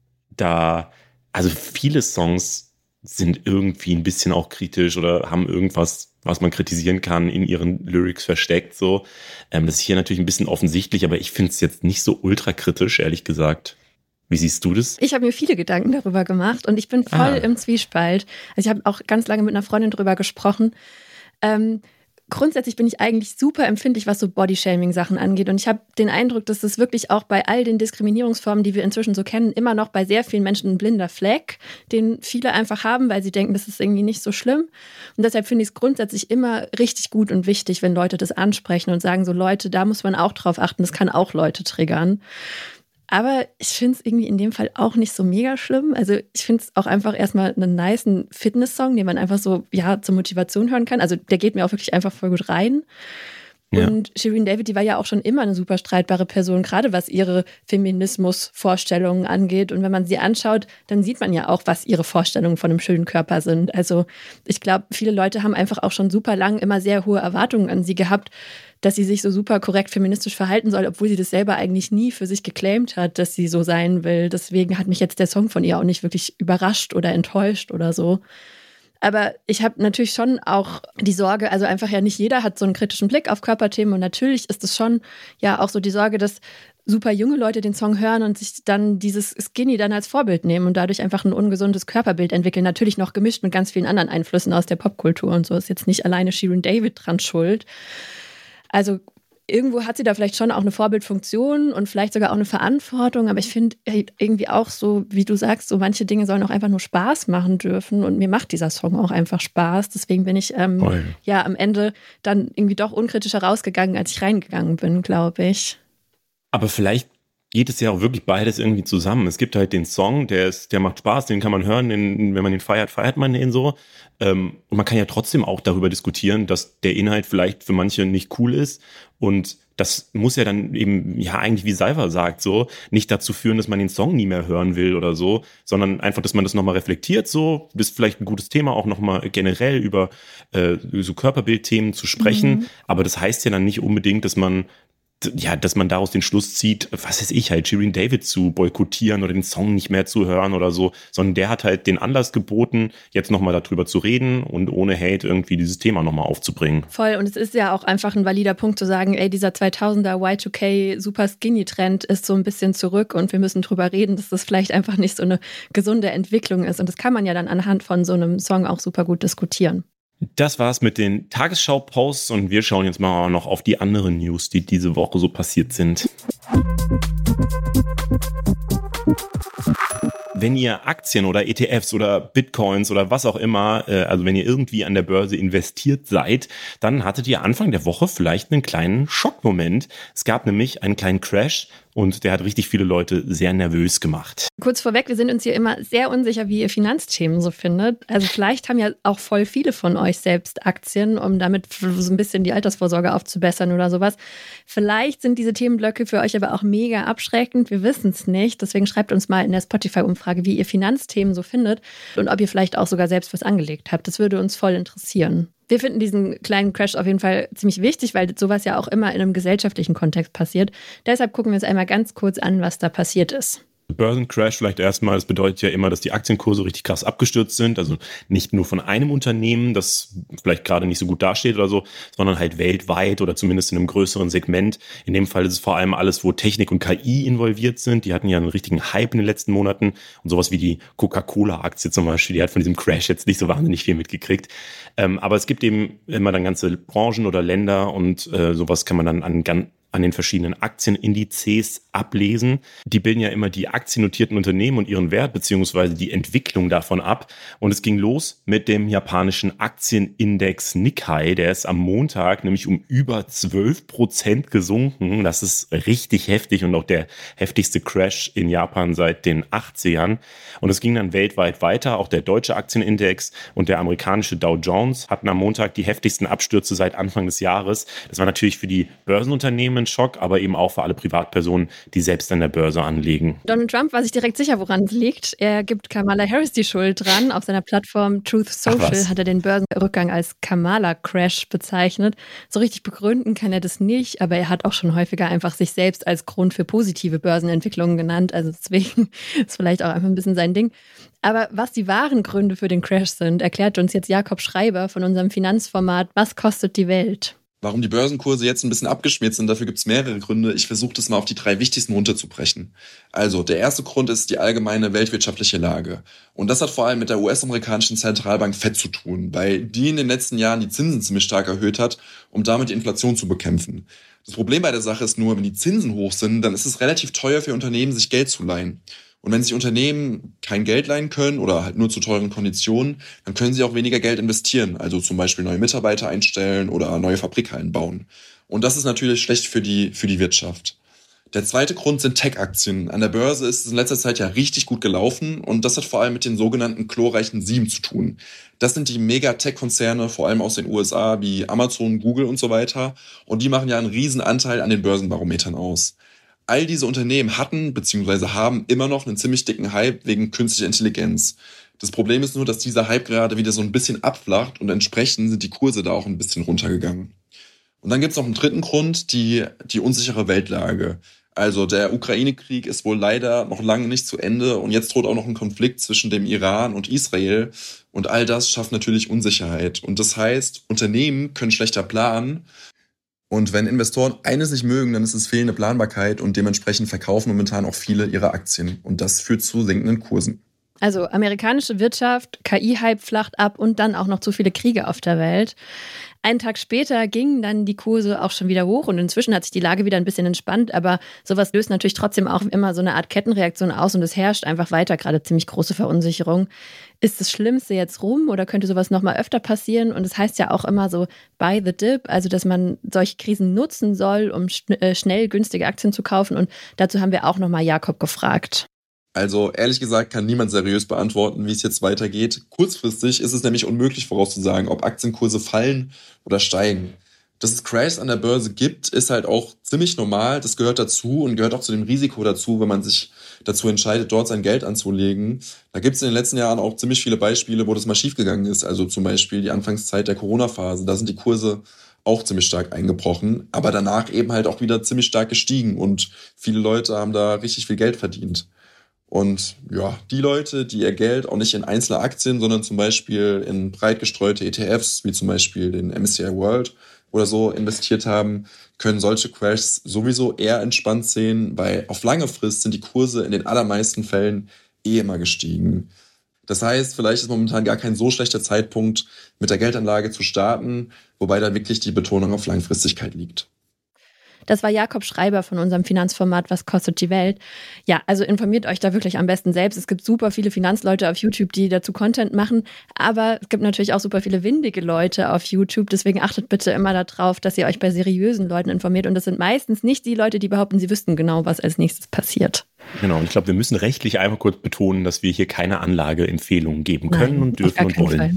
Speaker 1: da, also viele Songs sind irgendwie ein bisschen auch kritisch oder haben irgendwas, was man kritisieren kann, in ihren Lyrics versteckt. So, ähm, das ist hier natürlich ein bisschen offensichtlich, aber ich finde es jetzt nicht so ultra kritisch, ehrlich gesagt. Wie siehst du das?
Speaker 2: Ich habe mir viele Gedanken darüber gemacht und ich bin voll ah. im Zwiespalt. Also ich habe auch ganz lange mit einer Freundin darüber gesprochen. Ähm, grundsätzlich bin ich eigentlich super empfindlich, was so Bodyshaming-Sachen angeht. Und ich habe den Eindruck, dass das wirklich auch bei all den Diskriminierungsformen, die wir inzwischen so kennen, immer noch bei sehr vielen Menschen ein blinder Fleck, den viele einfach haben, weil sie denken, das ist irgendwie nicht so schlimm. Und deshalb finde ich es grundsätzlich immer richtig gut und wichtig, wenn Leute das ansprechen und sagen so, Leute, da muss man auch drauf achten, das kann auch Leute triggern. Aber ich finde es irgendwie in dem Fall auch nicht so mega schlimm. Also ich finde es auch einfach erstmal einen nicen Fitness-Song, den man einfach so ja zur Motivation hören kann. Also der geht mir auch wirklich einfach voll gut rein. Ja. Und Shirin David, die war ja auch schon immer eine super streitbare Person, gerade was ihre Feminismus-Vorstellungen angeht. Und wenn man sie anschaut, dann sieht man ja auch, was ihre Vorstellungen von einem schönen Körper sind. Also ich glaube, viele Leute haben einfach auch schon super lang immer sehr hohe Erwartungen an sie gehabt, dass sie sich so super korrekt feministisch verhalten soll, obwohl sie das selber eigentlich nie für sich geclaimt hat, dass sie so sein will. Deswegen hat mich jetzt der Song von ihr auch nicht wirklich überrascht oder enttäuscht oder so. Aber ich habe natürlich schon auch die Sorge, also einfach ja nicht jeder hat so einen kritischen Blick auf Körperthemen und natürlich ist es schon ja auch so die Sorge, dass super junge Leute den Song hören und sich dann dieses Skinny dann als Vorbild nehmen und dadurch einfach ein ungesundes Körperbild entwickeln. Natürlich noch gemischt mit ganz vielen anderen Einflüssen aus der Popkultur und so. Ist jetzt nicht alleine Shirin David dran schuld. Also irgendwo hat sie da vielleicht schon auch eine Vorbildfunktion und vielleicht sogar auch eine Verantwortung, aber ich finde irgendwie auch so, wie du sagst, so manche Dinge sollen auch einfach nur Spaß machen dürfen und mir macht dieser Song auch einfach Spaß. Deswegen bin ich ähm, oh ja. ja am Ende dann irgendwie doch unkritischer rausgegangen, als ich reingegangen bin, glaube ich.
Speaker 1: Aber vielleicht geht es ja auch wirklich beides irgendwie zusammen. Es gibt halt den Song, der ist, der macht Spaß, den kann man hören, den, wenn man den feiert, feiert man den so. Ähm, und man kann ja trotzdem auch darüber diskutieren, dass der Inhalt vielleicht für manche nicht cool ist. Und das muss ja dann eben, ja eigentlich wie Salva sagt, so nicht dazu führen, dass man den Song nie mehr hören will oder so, sondern einfach, dass man das nochmal reflektiert, so, das ist vielleicht ein gutes Thema, auch nochmal generell über äh, so Körperbildthemen zu sprechen. Mhm. Aber das heißt ja dann nicht unbedingt, dass man ja, dass man daraus den Schluss zieht, was weiß ich, halt Shirin David zu boykottieren oder den Song nicht mehr zu hören oder so, sondern der hat halt den Anlass geboten, jetzt nochmal darüber zu reden und ohne Hate irgendwie dieses Thema nochmal aufzubringen.
Speaker 2: Voll, und es ist ja auch einfach ein valider Punkt zu sagen, ey, dieser zweitausender Y zwei K Super Skinny Trend ist so ein bisschen zurück und wir müssen drüber reden, dass das vielleicht einfach nicht so eine gesunde Entwicklung ist. Und das kann man ja dann anhand von so einem Song auch super gut diskutieren.
Speaker 1: Das war's mit den Tagesschau-Posts und wir schauen jetzt mal noch auf die anderen News, die diese Woche so passiert sind. Wenn ihr Aktien oder E T Fs oder Bitcoins oder was auch immer, also wenn ihr irgendwie an der Börse investiert seid, dann hattet ihr Anfang der Woche vielleicht einen kleinen Schockmoment. Es gab nämlich einen kleinen Crash und der hat richtig viele Leute sehr nervös gemacht.
Speaker 2: Kurz vorweg, wir sind uns hier immer sehr unsicher, wie ihr Finanzthemen so findet. Also vielleicht haben ja auch voll viele von euch selbst Aktien, um damit so ein bisschen die Altersvorsorge aufzubessern oder sowas. Vielleicht sind diese Themenblöcke für euch aber auch mega abschreckend. Wir wissen es nicht. Deswegen schreibt uns mal in der Spotify-Umfrage, wie ihr Finanzthemen so findet und ob ihr vielleicht auch sogar selbst was angelegt habt. Das würde uns voll interessieren. Wir finden diesen kleinen Crash auf jeden Fall ziemlich wichtig, weil sowas ja auch immer in einem gesellschaftlichen Kontext passiert. Deshalb gucken wir uns einmal ganz kurz an, was da passiert ist.
Speaker 1: Börsencrash vielleicht erstmal, das bedeutet ja immer, dass die Aktienkurse richtig krass abgestürzt sind, also nicht nur von einem Unternehmen, das vielleicht gerade nicht so gut dasteht oder so, sondern halt weltweit oder zumindest in einem größeren Segment. In dem Fall ist es vor allem alles, wo Technik und K I involviert sind. Die hatten ja einen richtigen Hype in den letzten Monaten und sowas wie die Coca-Cola-Aktie zum Beispiel, die hat von diesem Crash jetzt nicht so wahnsinnig viel mitgekriegt. Ähm, aber es gibt eben immer dann ganze Branchen oder Länder und äh, sowas kann man dann an ganz an den verschiedenen Aktienindizes ablesen. Die bilden ja immer die aktiennotierten Unternehmen und ihren Wert beziehungsweise die Entwicklung davon ab. Und es ging los mit dem japanischen Aktienindex Nikkei. Der ist am Montag nämlich um über zwölf Prozent gesunken. Das ist richtig heftig und auch der heftigste Crash in Japan seit den achtzigern. Und es ging dann weltweit weiter. Auch der deutsche Aktienindex und der amerikanische Dow Jones hatten am Montag die heftigsten Abstürze seit Anfang des Jahres. Das war natürlich für die Börsenunternehmen Schock, aber eben auch für alle Privatpersonen, die selbst an der Börse anlegen.
Speaker 2: Donald Trump war sich direkt sicher, woran es liegt. Er gibt Kamala Harris die Schuld dran. Auf seiner Plattform Truth Social hat er den Börsenrückgang als Kamala-Crash bezeichnet. So richtig begründen kann er das nicht, aber er hat auch schon häufiger einfach sich selbst als Grund für positive Börsenentwicklungen genannt. Also deswegen ist vielleicht auch einfach ein bisschen sein Ding. Aber was die wahren Gründe für den Crash sind, erklärt uns jetzt Jakob Schreiber von unserem Finanzformat Was kostet die Welt?
Speaker 5: Warum die Börsenkurse jetzt ein bisschen abgeschmiert sind, dafür gibt es mehrere Gründe. Ich versuche das mal auf die drei wichtigsten runterzubrechen. Also, der erste Grund ist die allgemeine weltwirtschaftliche Lage. Und das hat vor allem mit der U S-amerikanischen Zentralbank Fed zu tun, weil die in den letzten Jahren die Zinsen ziemlich stark erhöht hat, um damit die Inflation zu bekämpfen. Das Problem bei der Sache ist nur, wenn die Zinsen hoch sind, dann ist es relativ teuer für Unternehmen, sich Geld zu leihen. Und wenn sich Unternehmen kein Geld leihen können oder halt nur zu teuren Konditionen, dann können sie auch weniger Geld investieren, also zum Beispiel neue Mitarbeiter einstellen oder neue Fabrikhallen bauen. Und das ist natürlich schlecht für die, für die Wirtschaft. Der zweite Grund sind Tech-Aktien. An der Börse ist es in letzter Zeit ja richtig gut gelaufen und das hat vor allem mit den sogenannten glorreichen Sieben zu tun. Das sind die Mega-Tech-Konzerne, vor allem aus den U S A, wie Amazon, Google und so weiter. Und die machen ja einen riesen Anteil an den Börsenbarometern aus. All diese Unternehmen hatten bzw. haben immer noch einen ziemlich dicken Hype wegen künstlicher Intelligenz. Das Problem ist nur, dass dieser Hype gerade wieder so ein bisschen abflacht und entsprechend sind die Kurse da auch ein bisschen runtergegangen. Und dann gibt's noch einen dritten Grund, die, die unsichere Weltlage. Also der Ukraine-Krieg ist wohl leider noch lange nicht zu Ende und jetzt droht auch noch ein Konflikt zwischen dem Iran und Israel und all das schafft natürlich Unsicherheit. Und das heißt, Unternehmen können schlechter planen. Und wenn Investoren eines nicht mögen, dann ist es fehlende Planbarkeit und dementsprechend verkaufen momentan auch viele ihre Aktien. Und das führt zu sinkenden Kursen.
Speaker 2: Also amerikanische Wirtschaft, K I-Hype flacht ab und dann auch noch zu viele Kriege auf der Welt. Einen Tag später gingen dann die Kurse auch schon wieder hoch und inzwischen hat sich die Lage wieder ein bisschen entspannt, aber sowas löst natürlich trotzdem auch immer so eine Art Kettenreaktion aus und es herrscht einfach weiter gerade ziemlich große Verunsicherung. Ist das Schlimmste jetzt rum oder könnte sowas nochmal öfter passieren? Und es heißt ja auch immer so buy the dip, also dass man solche Krisen nutzen soll, um schn- äh, schnell günstige Aktien zu kaufen und dazu haben wir auch nochmal Jakob gefragt.
Speaker 5: Also ehrlich gesagt kann niemand seriös beantworten, wie es jetzt weitergeht. Kurzfristig ist es nämlich unmöglich vorauszusagen, ob Aktienkurse fallen oder steigen. Dass es Crashs an der Börse gibt, ist halt auch ziemlich normal. Das gehört dazu und gehört auch zu dem Risiko dazu, wenn man sich dazu entscheidet, dort sein Geld anzulegen. Da gibt es in den letzten Jahren auch ziemlich viele Beispiele, wo das mal schiefgegangen ist. Also zum Beispiel die Anfangszeit der Corona-Phase. Da sind die Kurse auch ziemlich stark eingebrochen, aber danach eben halt auch wieder ziemlich stark gestiegen und viele Leute haben da richtig viel Geld verdient. Und ja, die Leute, die ihr Geld auch nicht in einzelne Aktien, sondern zum Beispiel in breit gestreute E T Fs, wie zum Beispiel den M S C I World oder so investiert haben, können solche Crashs sowieso eher entspannt sehen, weil auf lange Frist sind die Kurse in den allermeisten Fällen eh immer gestiegen. Das heißt, vielleicht ist momentan gar kein so schlechter Zeitpunkt, mit der Geldanlage zu starten, wobei da wirklich die Betonung auf Langfristigkeit liegt.
Speaker 2: Das war Jakob Schreiber von unserem Finanzformat Was kostet die Welt? Ja, also informiert euch da wirklich am besten selbst. Es gibt super viele Finanzleute auf YouTube, die dazu Content machen. Aber es gibt natürlich auch super viele windige Leute auf YouTube. Deswegen achtet bitte immer darauf, dass ihr euch bei seriösen Leuten informiert. Und das sind meistens nicht die Leute, die behaupten, sie wüssten genau, was als nächstes passiert.
Speaker 1: Genau, und ich glaube, wir müssen rechtlich einmal kurz betonen, dass wir hier keine Anlageempfehlungen geben können. Nein, und dürfen und wollen.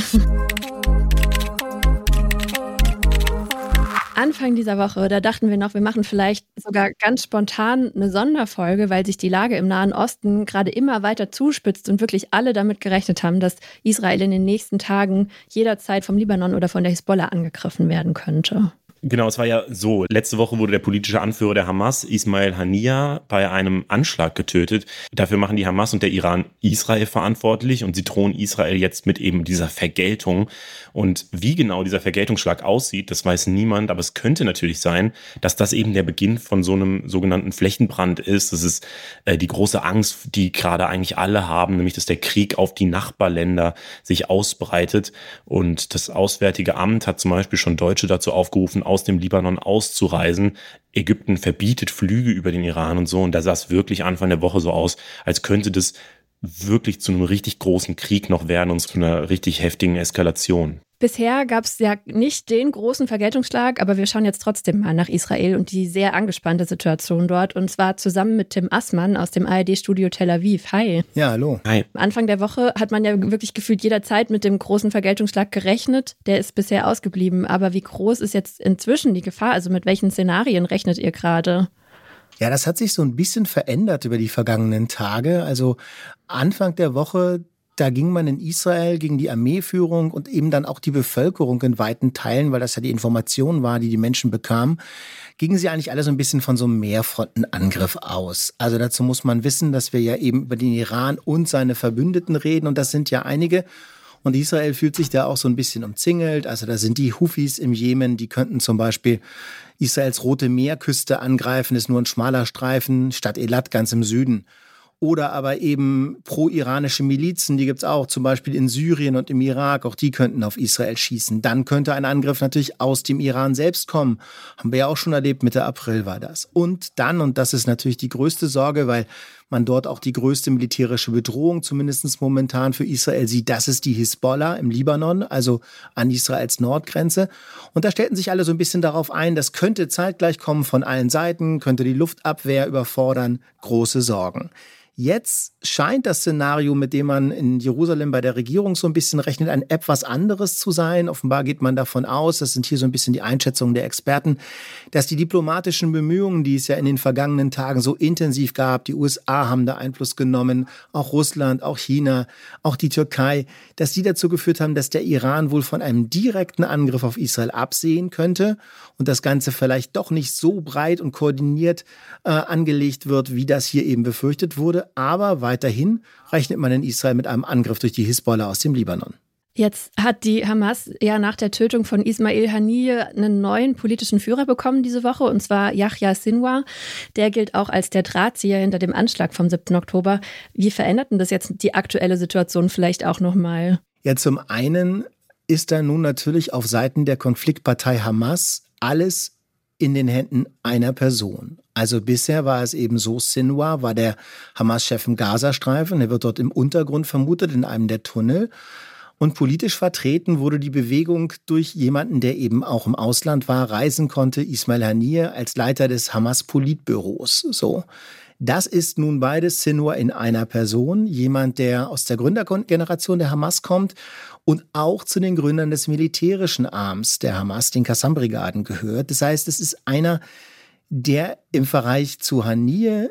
Speaker 2: Anfang dieser Woche, da dachten wir noch, wir machen vielleicht sogar ganz spontan eine Sonderfolge, weil sich die Lage im Nahen Osten gerade immer weiter zuspitzt und wirklich alle damit gerechnet haben, dass Israel in den nächsten Tagen jederzeit vom Libanon oder von der Hisbollah angegriffen werden könnte.
Speaker 1: Genau, es war ja so, letzte Woche wurde der politische Anführer der Hamas, Ismail Haniyeh, bei einem Anschlag getötet. Dafür machen die Hamas und der Iran Israel verantwortlich und sie drohen Israel jetzt mit eben dieser Vergeltung. Und wie genau dieser Vergeltungsschlag aussieht, das weiß niemand, aber es könnte natürlich sein, dass das eben der Beginn von so einem sogenannten Flächenbrand ist. Das ist äh, die große Angst, die gerade eigentlich alle haben, nämlich dass der Krieg auf die Nachbarländer sich ausbreitet. Und das Auswärtige Amt hat zum Beispiel schon Deutsche dazu aufgerufen, aus dem Libanon auszureisen. Ägypten verbietet Flüge über den Iran und so. Und da sah es wirklich Anfang der Woche so aus, als könnte das wirklich zu einem richtig großen Krieg noch werden und zu einer richtig heftigen Eskalation.
Speaker 2: Bisher gab es ja nicht den großen Vergeltungsschlag, aber wir schauen jetzt trotzdem mal nach Israel und die sehr angespannte Situation dort. Und zwar zusammen mit Tim Assmann aus dem A R D-Studio Tel Aviv. Hi.
Speaker 6: Ja, hallo.
Speaker 1: Hi.
Speaker 2: Anfang der Woche hat man ja wirklich gefühlt jederzeit mit dem großen Vergeltungsschlag gerechnet. Der ist bisher ausgeblieben. Aber wie groß ist jetzt inzwischen die Gefahr? Also mit welchen Szenarien rechnet ihr gerade?
Speaker 6: Ja, das hat sich so ein bisschen verändert über die vergangenen Tage. Also Anfang der Woche, da ging man in Israel gegen die Armeeführung und eben dann auch die Bevölkerung in weiten Teilen, weil das ja die Information war, die die Menschen bekamen, gingen sie eigentlich alle so ein bisschen von so einem Mehrfrontenangriff aus. Also dazu muss man wissen, dass wir ja eben über den Iran und seine Verbündeten reden und das sind ja einige. Und Israel fühlt sich da auch so ein bisschen umzingelt. Also da sind die Houthis im Jemen, die könnten zum Beispiel Israels Rote Meerküste angreifen, ist nur ein schmaler Streifen, Stadt Eilat ganz im Süden. Oder aber eben pro-iranische Milizen, die gibt's auch, zum Beispiel in Syrien und im Irak, auch die könnten auf Israel schießen. Dann könnte ein Angriff natürlich aus dem Iran selbst kommen. Haben wir ja auch schon erlebt, Mitte April war das. Und dann, und das ist natürlich die größte Sorge, weil man dort auch die größte militärische Bedrohung, zumindest momentan für Israel sieht, das ist die Hisbollah im Libanon, also an Israels Nordgrenze. Und da stellten sich alle so ein bisschen darauf ein, das könnte zeitgleich kommen von allen Seiten, könnte die Luftabwehr überfordern, große Sorgen. Jetzt scheint das Szenario, mit dem man in Jerusalem bei der Regierung so ein bisschen rechnet, ein etwas anderes zu sein. Offenbar geht man davon aus, das sind hier so ein bisschen die Einschätzungen der Experten, dass die diplomatischen Bemühungen, die es ja in den vergangenen Tagen so intensiv gab, die U S A haben da Einfluss genommen, auch Russland, auch China, auch die Türkei, dass die dazu geführt haben, dass der Iran wohl von einem direkten Angriff auf Israel absehen könnte und das Ganze vielleicht doch nicht so breit und koordiniert äh, angelegt wird, wie das hier eben befürchtet wurde. Aber weiterhin rechnet man in Israel mit einem Angriff durch die Hisbollah aus dem Libanon.
Speaker 2: Jetzt hat die Hamas ja nach der Tötung von Ismail Haniyeh einen neuen politischen Führer bekommen diese Woche, und zwar Yahya Sinwar. Der gilt auch als der Drahtzieher hinter dem Anschlag vom siebten Oktober. Wie verändert denn das jetzt die aktuelle Situation vielleicht auch nochmal?
Speaker 6: Ja, zum einen ist da nun natürlich auf Seiten der Konfliktpartei Hamas alles in den Händen einer Person. Also bisher war es eben so, Sinwar war der Hamas-Chef im Gazastreifen. Er wird dort im Untergrund vermutet, in einem der Tunnel. Und politisch vertreten wurde die Bewegung durch jemanden, der eben auch im Ausland war, reisen konnte, Ismail Haniyeh, als Leiter des Hamas-Politbüros. So. Das ist nun beides Sinwar in einer Person, jemand, der aus der Gründergeneration der Hamas kommt und auch zu den Gründern des militärischen Arms der Hamas, den Qassam-Brigaden, gehört. Das heißt, es ist einer, der im Vergleich zu Haniyeh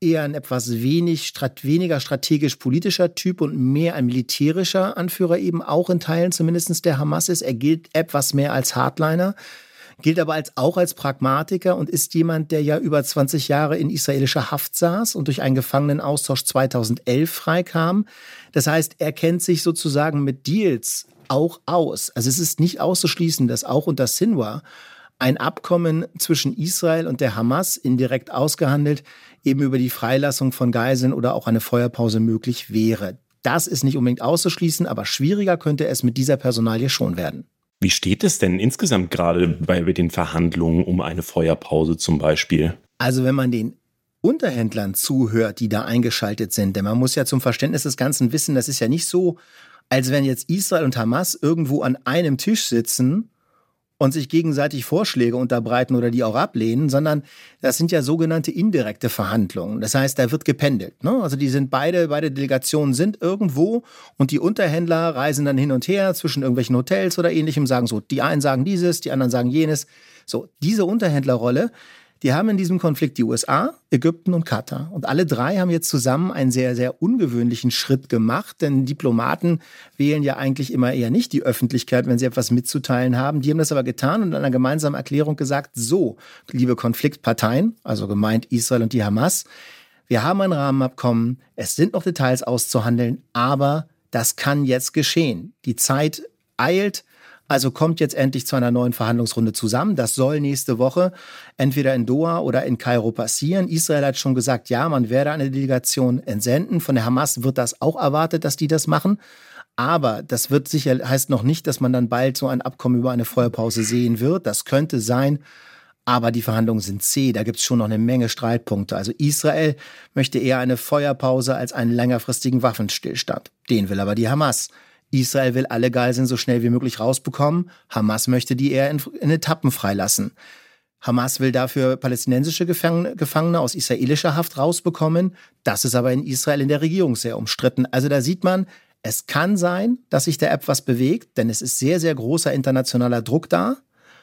Speaker 6: eher ein etwas wenig, strat, weniger strategisch-politischer Typ und mehr ein militärischer Anführer eben auch in Teilen zumindest der Hamas ist. Er gilt etwas mehr als Hardliner, gilt aber als, auch als Pragmatiker und ist jemand, der ja über zwanzig Jahre in israelischer Haft saß und durch einen Gefangenenaustausch zweitausendelf freikam. Das heißt, er kennt sich sozusagen mit Deals auch aus. Also es ist nicht auszuschließen, dass auch unter Sinwar ein Abkommen zwischen Israel und der Hamas, indirekt ausgehandelt, eben über die Freilassung von Geiseln oder auch eine Feuerpause möglich wäre. Das ist nicht unbedingt auszuschließen, aber schwieriger könnte es mit dieser Personalie schon werden.
Speaker 1: Wie steht es denn insgesamt gerade bei den Verhandlungen um eine Feuerpause zum Beispiel?
Speaker 6: Also wenn man den Unterhändlern zuhört, die da eingeschaltet sind, denn man muss ja zum Verständnis des Ganzen wissen, das ist ja nicht so, als wenn jetzt Israel und Hamas irgendwo an einem Tisch sitzen und sich gegenseitig Vorschläge unterbreiten oder die auch ablehnen, sondern das sind ja sogenannte indirekte Verhandlungen. Das heißt, da wird gependelt. Ne? Also die sind beide, beide Delegationen sind irgendwo und die Unterhändler reisen dann hin und her zwischen irgendwelchen Hotels oder ähnlichem, sagen so, die einen sagen dieses, die anderen sagen jenes. So, diese Unterhändlerrolle, die haben in diesem Konflikt die U S A, Ägypten und Katar. Und alle drei haben jetzt zusammen einen sehr, sehr ungewöhnlichen Schritt gemacht, denn Diplomaten wählen ja eigentlich immer eher nicht die Öffentlichkeit, wenn sie etwas mitzuteilen haben. Die haben das aber getan und in einer gemeinsamen Erklärung gesagt, so, liebe Konfliktparteien, also gemeint Israel und die Hamas, wir haben ein Rahmenabkommen, es sind noch Details auszuhandeln, aber das kann jetzt geschehen. Die Zeit eilt. Also kommt jetzt endlich zu einer neuen Verhandlungsrunde zusammen. Das soll nächste Woche entweder in Doha oder in Kairo passieren. Israel hat schon gesagt, ja, man werde eine Delegation entsenden. Von der Hamas wird das auch erwartet, dass die das machen. Aber das wird sicher, heißt noch nicht, dass man dann bald so ein Abkommen über eine Feuerpause sehen wird. Das könnte sein. Aber die Verhandlungen sind zäh. Da gibt es schon noch eine Menge Streitpunkte. Also Israel möchte eher eine Feuerpause als einen längerfristigen Waffenstillstand. Den will aber die Hamas. Israel will alle Geiseln so schnell wie möglich rausbekommen. Hamas möchte die eher in, in Etappen freilassen. Hamas will dafür palästinensische Gefangene, Gefangene aus israelischer Haft rausbekommen. Das ist aber in Israel in der Regierung sehr umstritten. Also da sieht man, es kann sein, dass sich da etwas bewegt, denn es ist sehr, sehr großer internationaler Druck da.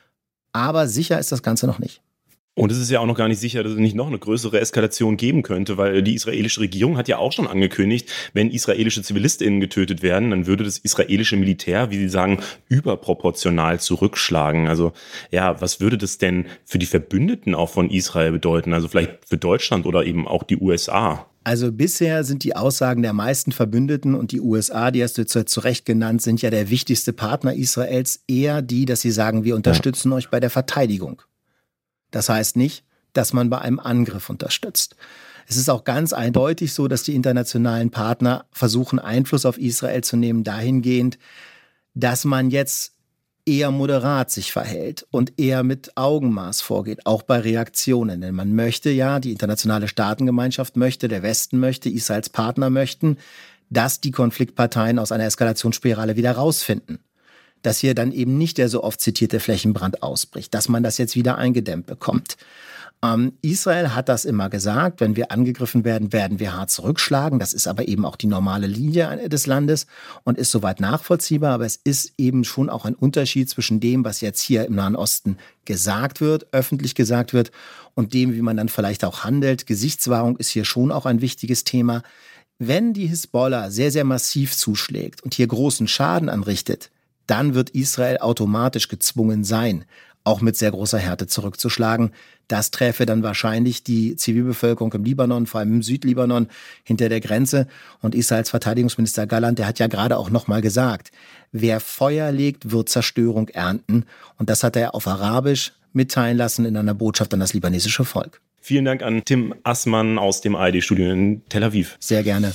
Speaker 6: Aber sicher ist das Ganze noch nicht.
Speaker 1: Und es ist ja auch noch gar nicht sicher, dass es nicht noch eine größere Eskalation geben könnte, weil die israelische Regierung hat ja auch schon angekündigt, wenn israelische ZivilistInnen getötet werden, dann würde das israelische Militär, wie sie sagen, überproportional zurückschlagen. Also ja, was würde das denn für die Verbündeten auch von Israel bedeuten? Also vielleicht für Deutschland oder eben auch die U S A?
Speaker 6: Also bisher sind die Aussagen der meisten Verbündeten und die U S A, die hast du jetzt zu Recht genannt, sind ja der wichtigste Partner Israels, eher die, dass sie sagen, wir unterstützen ja. euch bei der Verteidigung. Das heißt nicht, dass man bei einem Angriff unterstützt. Es ist auch ganz eindeutig so, dass die internationalen Partner versuchen, Einfluss auf Israel zu nehmen, dahingehend, dass man jetzt eher moderat sich verhält und eher mit Augenmaß vorgeht, auch bei Reaktionen. Denn man möchte ja, die internationale Staatengemeinschaft möchte, der Westen möchte, Israels Partner möchten, dass die Konfliktparteien aus einer Eskalationsspirale wieder rausfinden. Dass hier dann eben nicht der so oft zitierte Flächenbrand ausbricht, dass man das jetzt wieder eingedämmt bekommt. Ähm, Israel hat das immer gesagt, wenn wir angegriffen werden, werden wir hart zurückschlagen. Das ist aber eben auch die normale Linie des Landes und ist soweit nachvollziehbar. Aber es ist eben schon auch ein Unterschied zwischen dem, was jetzt hier im Nahen Osten gesagt wird, öffentlich gesagt wird, und dem, wie man dann vielleicht auch handelt. Gesichtswahrung ist hier schon auch ein wichtiges Thema. Wenn die Hisbollah sehr, sehr massiv zuschlägt und hier großen Schaden anrichtet, dann wird Israel automatisch gezwungen sein, auch mit sehr großer Härte zurückzuschlagen. Das träfe dann wahrscheinlich die Zivilbevölkerung im Libanon, vor allem im Südlibanon, hinter der Grenze. Und Israels Verteidigungsminister Gallant, der hat ja gerade auch nochmal gesagt, wer Feuer legt, wird Zerstörung ernten. Und das hat er auf Arabisch mitteilen lassen in einer Botschaft an das libanesische Volk.
Speaker 1: Vielen Dank an Tim Assmann aus dem A R D-Studio in Tel Aviv.
Speaker 6: Sehr gerne.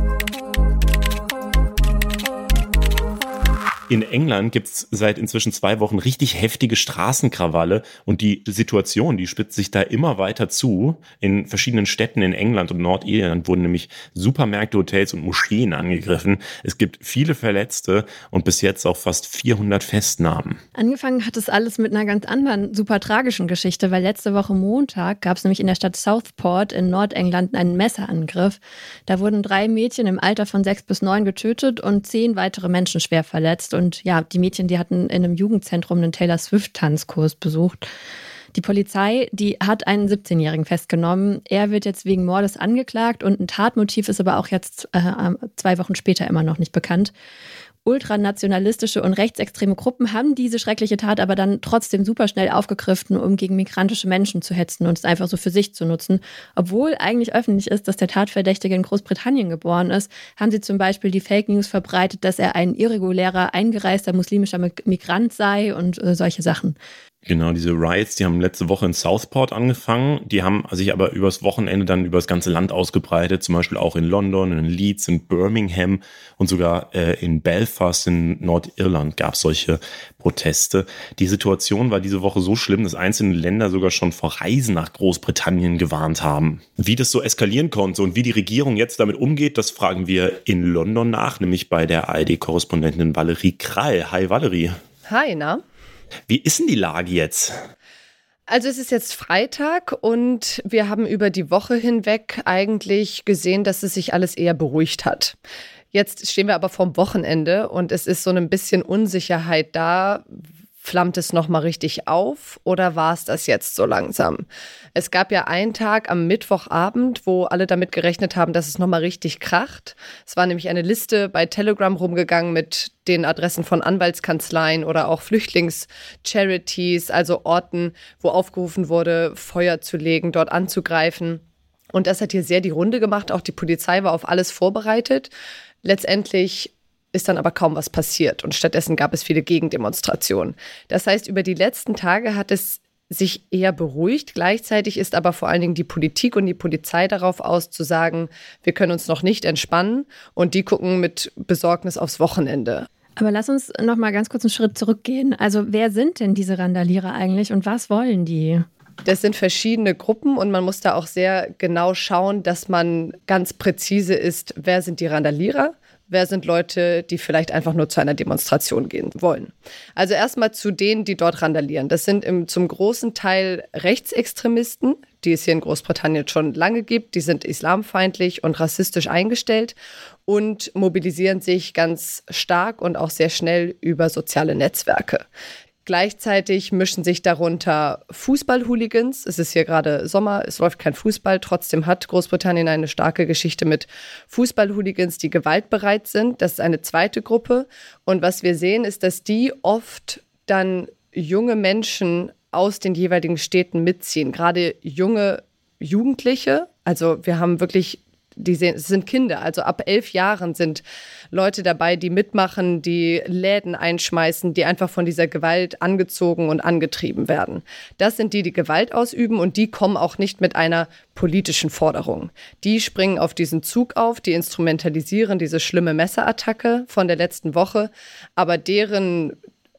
Speaker 1: In England gibt's seit inzwischen zwei Wochen richtig heftige Straßenkrawalle und die Situation, die spitzt sich da immer weiter zu. In verschiedenen Städten in England und Nordirland wurden nämlich Supermärkte, Hotels und Moscheen angegriffen. Es gibt viele Verletzte und bis jetzt auch fast vierhundert Festnahmen.
Speaker 2: Angefangen hat es alles mit einer ganz anderen, super tragischen Geschichte, weil letzte Woche Montag gab es nämlich in der Stadt Southport in Nordengland einen Messerangriff. Da wurden drei Mädchen im Alter von sechs bis neun getötet und zehn weitere Menschen schwer verletzt. Und ja, die Mädchen, die hatten in einem Jugendzentrum einen Taylor Swift-Tanzkurs besucht. Die Polizei, die hat einen siebzehnjährigen festgenommen. Er wird jetzt wegen Mordes angeklagt und ein Tatmotiv ist aber auch jetzt äh, zwei Wochen später immer noch nicht bekannt. Ultranationalistische und rechtsextreme Gruppen haben diese schreckliche Tat aber dann trotzdem super schnell aufgegriffen, um gegen migrantische Menschen zu hetzen und es einfach so für sich zu nutzen. Obwohl eigentlich öffentlich ist, dass der Tatverdächtige in Großbritannien geboren ist, haben sie zum Beispiel die Fake News verbreitet, dass er ein irregulärer, eingereister muslimischer Migrant sei und äh, solche Sachen.
Speaker 1: Genau, diese Riots, die haben letzte Woche in Southport angefangen. Die haben sich aber übers Wochenende dann über das ganze Land ausgebreitet, zum Beispiel auch in London, in Leeds, in Birmingham und sogar äh, in Belfast in Nordirland gab es solche Proteste. Die Situation war diese Woche so schlimm, dass einzelne Länder sogar schon vor Reisen nach Großbritannien gewarnt haben. Wie das so eskalieren konnte und wie die Regierung jetzt damit umgeht, das fragen wir in London nach, nämlich bei der A R D-Korrespondentin Valerie Krall. Hi Valerie.
Speaker 7: Hi, na?
Speaker 1: Wie ist denn die Lage jetzt?
Speaker 7: Also es ist jetzt Freitag und wir haben über die Woche hinweg eigentlich gesehen, dass es sich alles eher beruhigt hat. Jetzt stehen wir aber vorm Wochenende und es ist so ein bisschen Unsicherheit da. Flammt es nochmal richtig auf oder war es das jetzt so langsam? Es gab ja einen Tag am Mittwochabend, wo alle damit gerechnet haben, dass es nochmal richtig kracht. Es war nämlich eine Liste bei Telegram rumgegangen mit den Adressen von Anwaltskanzleien oder auch Flüchtlingscharities, also Orten, wo aufgerufen wurde, Feuer zu legen, dort anzugreifen. Und das hat hier sehr die Runde gemacht. Auch die Polizei war auf alles vorbereitet. Letztendlich ist dann aber kaum was passiert und stattdessen gab es viele Gegendemonstrationen. Das heißt, über die letzten Tage hat es sich eher beruhigt. Gleichzeitig ist aber vor allen Dingen die Politik und die Polizei darauf aus, zu sagen, wir können uns noch nicht entspannen und die gucken mit Besorgnis aufs Wochenende.
Speaker 2: Aber lass uns noch mal ganz kurz einen Schritt zurückgehen. Also wer sind denn diese Randalierer eigentlich und was wollen die?
Speaker 7: Das sind verschiedene Gruppen und man muss da auch sehr genau schauen, dass man ganz präzise ist, wer sind die Randalierer? Wer sind Leute, die vielleicht einfach nur zu einer Demonstration gehen wollen? Also erstmal zu denen, die dort randalieren. Das sind im, zum großen Teil Rechtsextremisten, die es hier in Großbritannien schon lange gibt. Die sind islamfeindlich und rassistisch eingestellt und mobilisieren sich ganz stark und auch sehr schnell über soziale Netzwerke. Gleichzeitig mischen sich darunter Fußball-Hooligans. Es ist hier gerade Sommer, es läuft kein Fußball. Trotzdem hat Großbritannien eine starke Geschichte mit Fußball-Hooligans, die gewaltbereit sind. Das ist eine zweite Gruppe. Und was wir sehen, ist, dass die oft dann junge Menschen aus den jeweiligen Städten mitziehen. Gerade junge Jugendliche. Also wir haben wirklich, die sind Kinder. Also ab elf Jahren sind Leute dabei, die mitmachen, die Läden einschmeißen, die einfach von dieser Gewalt angezogen und angetrieben werden. Das sind die, die Gewalt ausüben und die kommen auch nicht mit einer politischen Forderung. Die springen auf diesen Zug auf, die instrumentalisieren diese schlimme Messerattacke von der letzten Woche, aber deren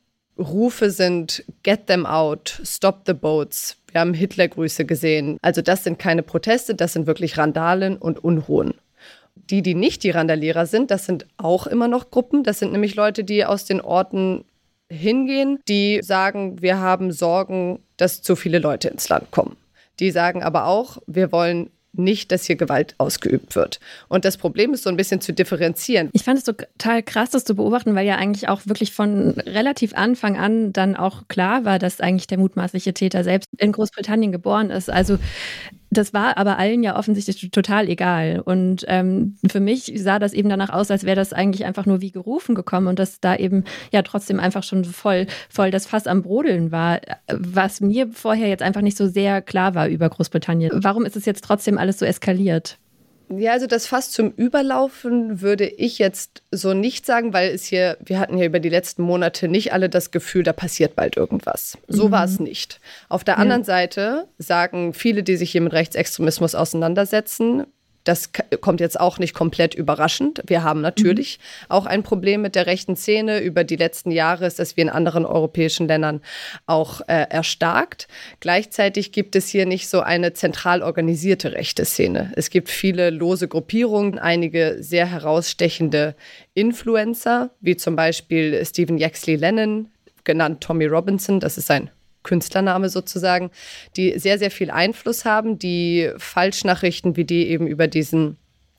Speaker 7: Rufe sind Get them out, Stop the boats. Wir haben Hitlergrüße gesehen. Also das sind keine Proteste, das sind wirklich Randalen und Unruhen. Die, die nicht die Randalierer sind, das sind auch immer noch Gruppen. Das sind nämlich Leute, die aus den Orten hingehen, die sagen, wir haben Sorgen, dass zu viele Leute ins Land kommen. Die sagen aber auch, wir wollen nicht, dass hier Gewalt ausgeübt wird. Und das Problem ist so ein bisschen zu differenzieren.
Speaker 2: Ich fand es total krass, das zu beobachten, weil ja eigentlich auch wirklich von relativ Anfang an dann auch klar war, dass eigentlich der mutmaßliche Täter selbst in Großbritannien geboren ist. Also das war aber allen ja offensichtlich total egal. Und ähm, für mich sah das eben danach aus, als wäre das eigentlich einfach nur wie gerufen gekommen und dass da eben ja trotzdem einfach schon voll, voll das Fass am Brodeln war, was mir vorher jetzt einfach nicht so sehr klar war über Großbritannien. Warum ist es jetzt trotzdem alles so eskaliert?
Speaker 7: Ja, also das Fass zum Überlaufen würde ich jetzt so nicht sagen, weil es hier, wir hatten ja über die letzten Monate nicht alle das Gefühl, da passiert bald irgendwas. So mhm. war es nicht. Auf der anderen ja. Seite sagen viele, die sich hier mit Rechtsextremismus auseinandersetzen, das kommt jetzt auch nicht komplett überraschend. Wir haben natürlich mhm. auch ein Problem mit der rechten Szene. Über die letzten Jahre ist das wie in anderen europäischen Ländern auch äh, erstarkt. Gleichzeitig gibt es hier nicht so eine zentral organisierte rechte Szene. Es gibt viele lose Gruppierungen, einige sehr herausstechende Influencer, wie zum Beispiel Stephen Yaxley Lennon, genannt Tommy Robinson. Das ist ein Künstlername sozusagen, die sehr, sehr viel Einfluss haben, die Falschnachrichten wie die eben über diesen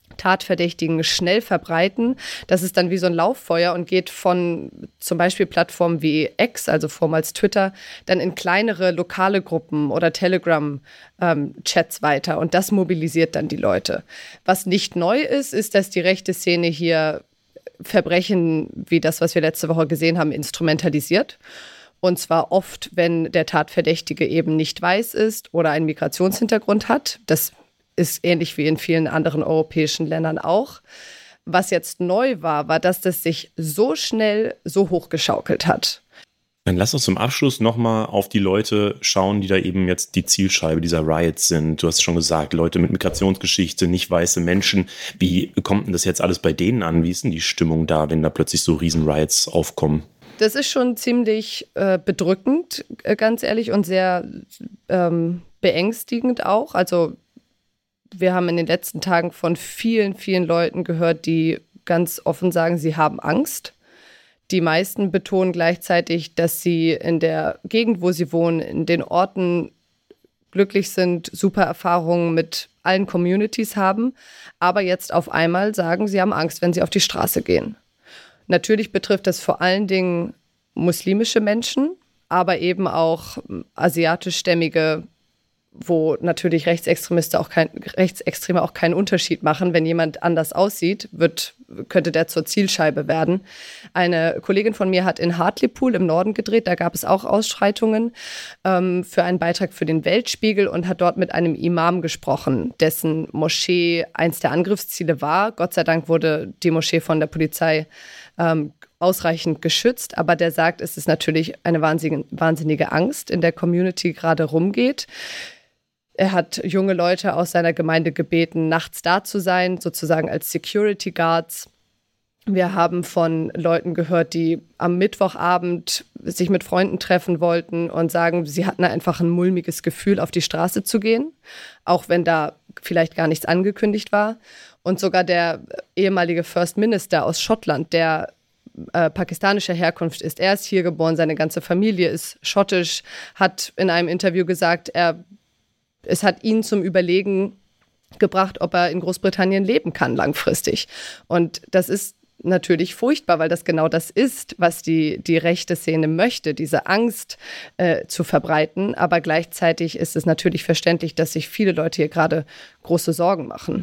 Speaker 7: Tatverdächtigen schnell verbreiten. Das ist dann wie so ein Lauffeuer und geht von zum Beispiel Plattformen wie X, also vormals Twitter, dann in kleinere lokale Gruppen oder Telegram-Chats ähm, weiter. Und das mobilisiert dann die Leute. Was nicht neu ist, ist, dass die rechte Szene hier Verbrechen wie das, was wir letzte Woche gesehen haben, instrumentalisiert. Und zwar oft, wenn der Tatverdächtige eben nicht weiß ist oder einen Migrationshintergrund hat. Das ist ähnlich wie in vielen anderen europäischen Ländern auch. Was jetzt neu war, war, dass das sich so schnell so hochgeschaukelt hat.
Speaker 1: Dann lass uns zum Abschluss nochmal auf die Leute schauen, die da eben jetzt die Zielscheibe dieser Riots sind. Du hast schon gesagt, Leute mit Migrationsgeschichte, nicht weiße Menschen. Wie kommt denn das jetzt alles bei denen an? Wie ist denn die Stimmung da, wenn da plötzlich so Riesen-Riots aufkommen?
Speaker 7: Das ist schon ziemlich äh, bedrückend, äh, ganz ehrlich, und sehr ähm, beängstigend auch. Also wir haben in den letzten Tagen von vielen, vielen Leuten gehört, die ganz offen sagen, sie haben Angst. Die meisten betonen gleichzeitig, dass sie in der Gegend, wo sie wohnen, in den Orten glücklich sind, super Erfahrungen mit allen Communities haben, aber jetzt auf einmal sagen, sie haben Angst, wenn sie auf die Straße gehen. Natürlich betrifft das vor allen Dingen muslimische Menschen, aber eben auch asiatischstämmige, wo natürlich Rechtsextremisten auch kein, Rechtsextreme auch keinen Unterschied machen. Wenn jemand anders aussieht, wird, könnte der zur Zielscheibe werden. Eine Kollegin von mir hat in Hartlepool im Norden gedreht, da gab es auch Ausschreitungen ähm, für einen Beitrag für den Weltspiegel und hat dort mit einem Imam gesprochen, dessen Moschee eins der Angriffsziele war. Gott sei Dank wurde die Moschee von der Polizei ähm, ausreichend geschützt, aber der sagt, es ist natürlich eine wahnsinnige, wahnsinnige Angst in der Community gerade rumgeht. Er hat junge Leute aus seiner Gemeinde gebeten, nachts da zu sein, sozusagen als Security Guards. Wir haben von Leuten gehört, die am Mittwochabend sich mit Freunden treffen wollten und sagen, sie hatten einfach ein mulmiges Gefühl, auf die Straße zu gehen, auch wenn da vielleicht gar nichts angekündigt war. Und sogar der ehemalige First Minister aus Schottland, der äh, pakistanischer Herkunft ist, er ist hier geboren, seine ganze Familie ist schottisch, hat in einem Interview gesagt, er Es hat ihn zum Überlegen gebracht, ob er in Großbritannien leben kann langfristig. Und das ist natürlich furchtbar, weil das genau das ist, was die, die rechte Szene möchte, diese Angst äh, zu verbreiten. Aber gleichzeitig ist es natürlich verständlich, dass sich viele Leute hier gerade große Sorgen machen.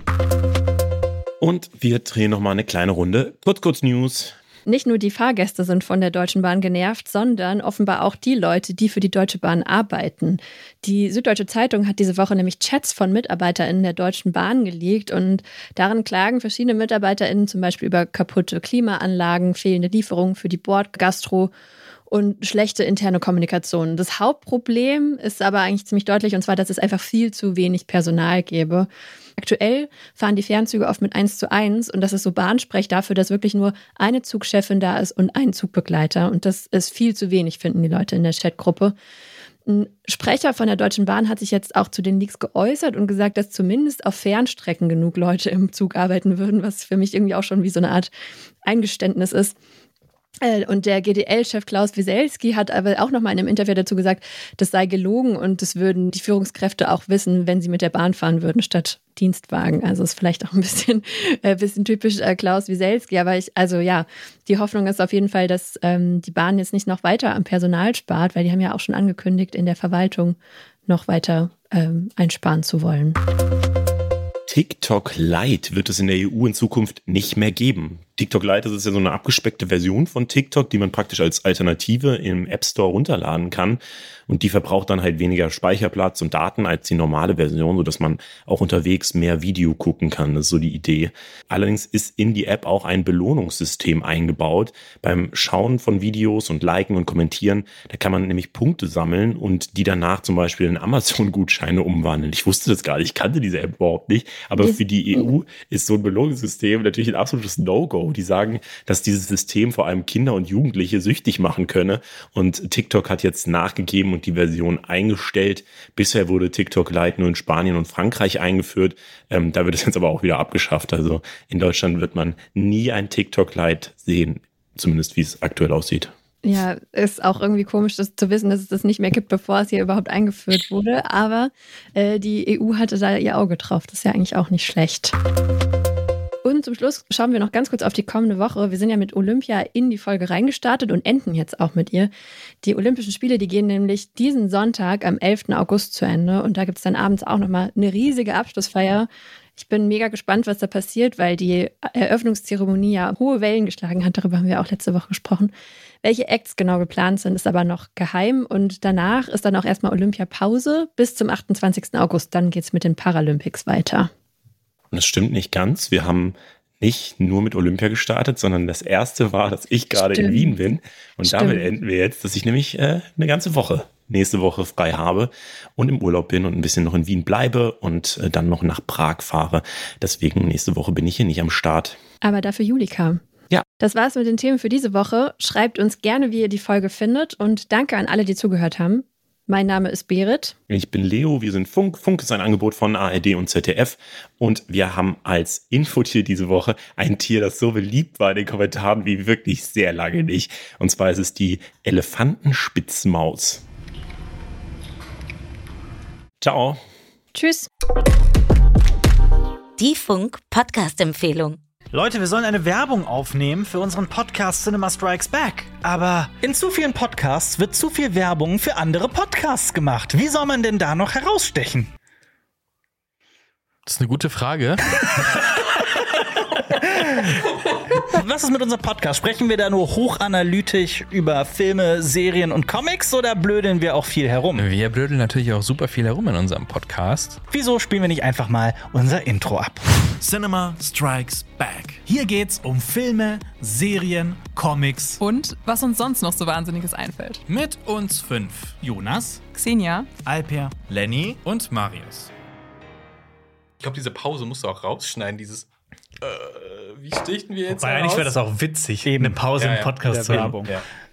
Speaker 1: Und wir drehen nochmal eine kleine Runde. Kurz, kurz News.
Speaker 2: Nicht nur die Fahrgäste sind von der Deutschen Bahn genervt, sondern offenbar auch die Leute, die für die Deutsche Bahn arbeiten. Die Süddeutsche Zeitung hat diese Woche nämlich Chats von MitarbeiterInnen der Deutschen Bahn geleakt und darin klagen verschiedene MitarbeiterInnen zum Beispiel über kaputte Klimaanlagen, fehlende Lieferungen für die Bordgastro und schlechte interne Kommunikation. Das Hauptproblem ist aber eigentlich ziemlich deutlich, und zwar, dass es einfach viel zu wenig Personal gäbe. Aktuell fahren die Fernzüge oft mit eins zu eins und das ist so Bahnsprech dafür, dass wirklich nur eine Zugchefin da ist und ein Zugbegleiter. Und das ist viel zu wenig, finden die Leute in der Chatgruppe. Ein Sprecher von der Deutschen Bahn hat sich jetzt auch zu den Leaks geäußert und gesagt, dass zumindest auf Fernstrecken genug Leute im Zug arbeiten würden, was für mich irgendwie auch schon wie so eine Art Eingeständnis ist. Und der G D L-Chef Klaus Wieselski hat aber auch nochmal in einem Interview dazu gesagt, das sei gelogen und das würden die Führungskräfte auch wissen, wenn sie mit der Bahn fahren würden statt Dienstwagen. Also ist vielleicht auch ein bisschen, äh, bisschen typisch äh, Klaus Wieselski. Aber ich, also ja, die Hoffnung ist auf jeden Fall, dass ähm, die Bahn jetzt nicht noch weiter am Personal spart, weil die haben ja auch schon angekündigt, in der Verwaltung noch weiter ähm, einsparen zu wollen.
Speaker 1: TikTok Lite wird es in der E U in Zukunft nicht mehr geben. TikTok Lite, das ist ja so eine abgespeckte Version von TikTok, die man praktisch als Alternative im App Store runterladen kann. Und die verbraucht dann halt weniger Speicherplatz und Daten als die normale Version, sodass man auch unterwegs mehr Video gucken kann. Das ist so die Idee. Allerdings ist in die App auch ein Belohnungssystem eingebaut. Beim Schauen von Videos und Liken und Kommentieren, da kann man nämlich Punkte sammeln und die danach zum Beispiel in Amazon-Gutscheine umwandeln. Ich wusste das gar nicht, ich kannte diese App überhaupt nicht. Aber für die E U ist so ein Belohnungssystem natürlich ein absolutes No-Go. Die sagen, dass dieses System vor allem Kinder und Jugendliche süchtig machen könne. Und TikTok hat jetzt nachgegeben und die Version eingestellt. Bisher wurde TikTok Lite nur in Spanien und Frankreich eingeführt. Ähm, da wird es jetzt aber auch wieder abgeschafft. Also in Deutschland wird man nie ein TikTok Lite sehen, zumindest wie es aktuell aussieht.
Speaker 2: Ja, ist auch irgendwie komisch, das zu wissen, dass es das nicht mehr gibt, bevor es hier überhaupt eingeführt wurde. Aber äh, die E U hatte da ihr Auge drauf. Das ist ja eigentlich auch nicht schlecht. Und zum Schluss schauen wir noch ganz kurz auf die kommende Woche. Wir sind ja mit Olympia in die Folge reingestartet und enden jetzt auch mit ihr. Die Olympischen Spiele, die gehen nämlich diesen Sonntag am elften August zu Ende. Und da gibt es dann abends auch nochmal eine riesige Abschlussfeier. Ich bin mega gespannt, was da passiert, weil die Eröffnungszeremonie ja hohe Wellen geschlagen hat. Darüber haben wir auch letzte Woche gesprochen. Welche Acts genau geplant sind, ist aber noch geheim. Und danach ist dann auch erstmal Olympiapause bis zum achtundzwanzigsten August. Dann geht es mit den Paralympics weiter.
Speaker 1: Und das stimmt nicht ganz. Wir haben nicht nur mit Olympia gestartet, sondern das erste war, dass ich gerade in Wien bin. Und Stimmt. damit enden wir jetzt, dass ich nämlich äh, eine ganze Woche, nächste Woche frei habe und im Urlaub bin und ein bisschen noch in Wien bleibe und äh, dann noch nach Prag fahre. Deswegen nächste Woche bin ich hier nicht am Start.
Speaker 2: Aber dafür Julika.
Speaker 1: Ja.
Speaker 2: Das war's mit den Themen für diese Woche. Schreibt uns gerne, wie ihr die Folge findet. Und danke an alle, die zugehört haben. Mein Name ist Berit.
Speaker 1: Ich bin Leo, wir sind Funk. Funk ist ein Angebot von A R D und Z D F. Und wir haben als Infotier diese Woche ein Tier, das so beliebt war in den Kommentaren wie wirklich sehr lange nicht. Und zwar ist es die Elefantenspitzmaus. Ciao.
Speaker 2: Tschüss.
Speaker 8: Die Funk-Podcast-Empfehlung.
Speaker 9: Leute, wir sollen eine Werbung aufnehmen für unseren Podcast Cinema Strikes Back. Aber in zu vielen Podcasts wird zu viel Werbung für andere Podcasts gemacht. Wie soll man denn da noch herausstechen?
Speaker 10: Das ist eine gute Frage.
Speaker 9: Was ist mit unserem Podcast? Sprechen wir da nur hochanalytisch über Filme, Serien und Comics oder blödeln wir auch viel herum?
Speaker 10: Wir blödeln natürlich auch super viel herum in unserem Podcast.
Speaker 9: Wieso spielen wir nicht einfach mal unser Intro ab?
Speaker 11: Cinema Strikes Back. Hier geht's um Filme, Serien, Comics
Speaker 12: und was uns sonst noch so Wahnsinniges einfällt.
Speaker 11: Mit uns fünf. Jonas,
Speaker 12: Xenia,
Speaker 11: Alper, Lenny und Marius.
Speaker 10: Ich glaube, diese Pause musst du auch rausschneiden, dieses äh, wie stichten wir jetzt?
Speaker 11: Wobei eigentlich wäre das auch witzig,
Speaker 9: Eben.
Speaker 11: eine Pause
Speaker 9: ja,
Speaker 11: im Podcast
Speaker 9: ja,
Speaker 11: zu haben.
Speaker 9: Ja.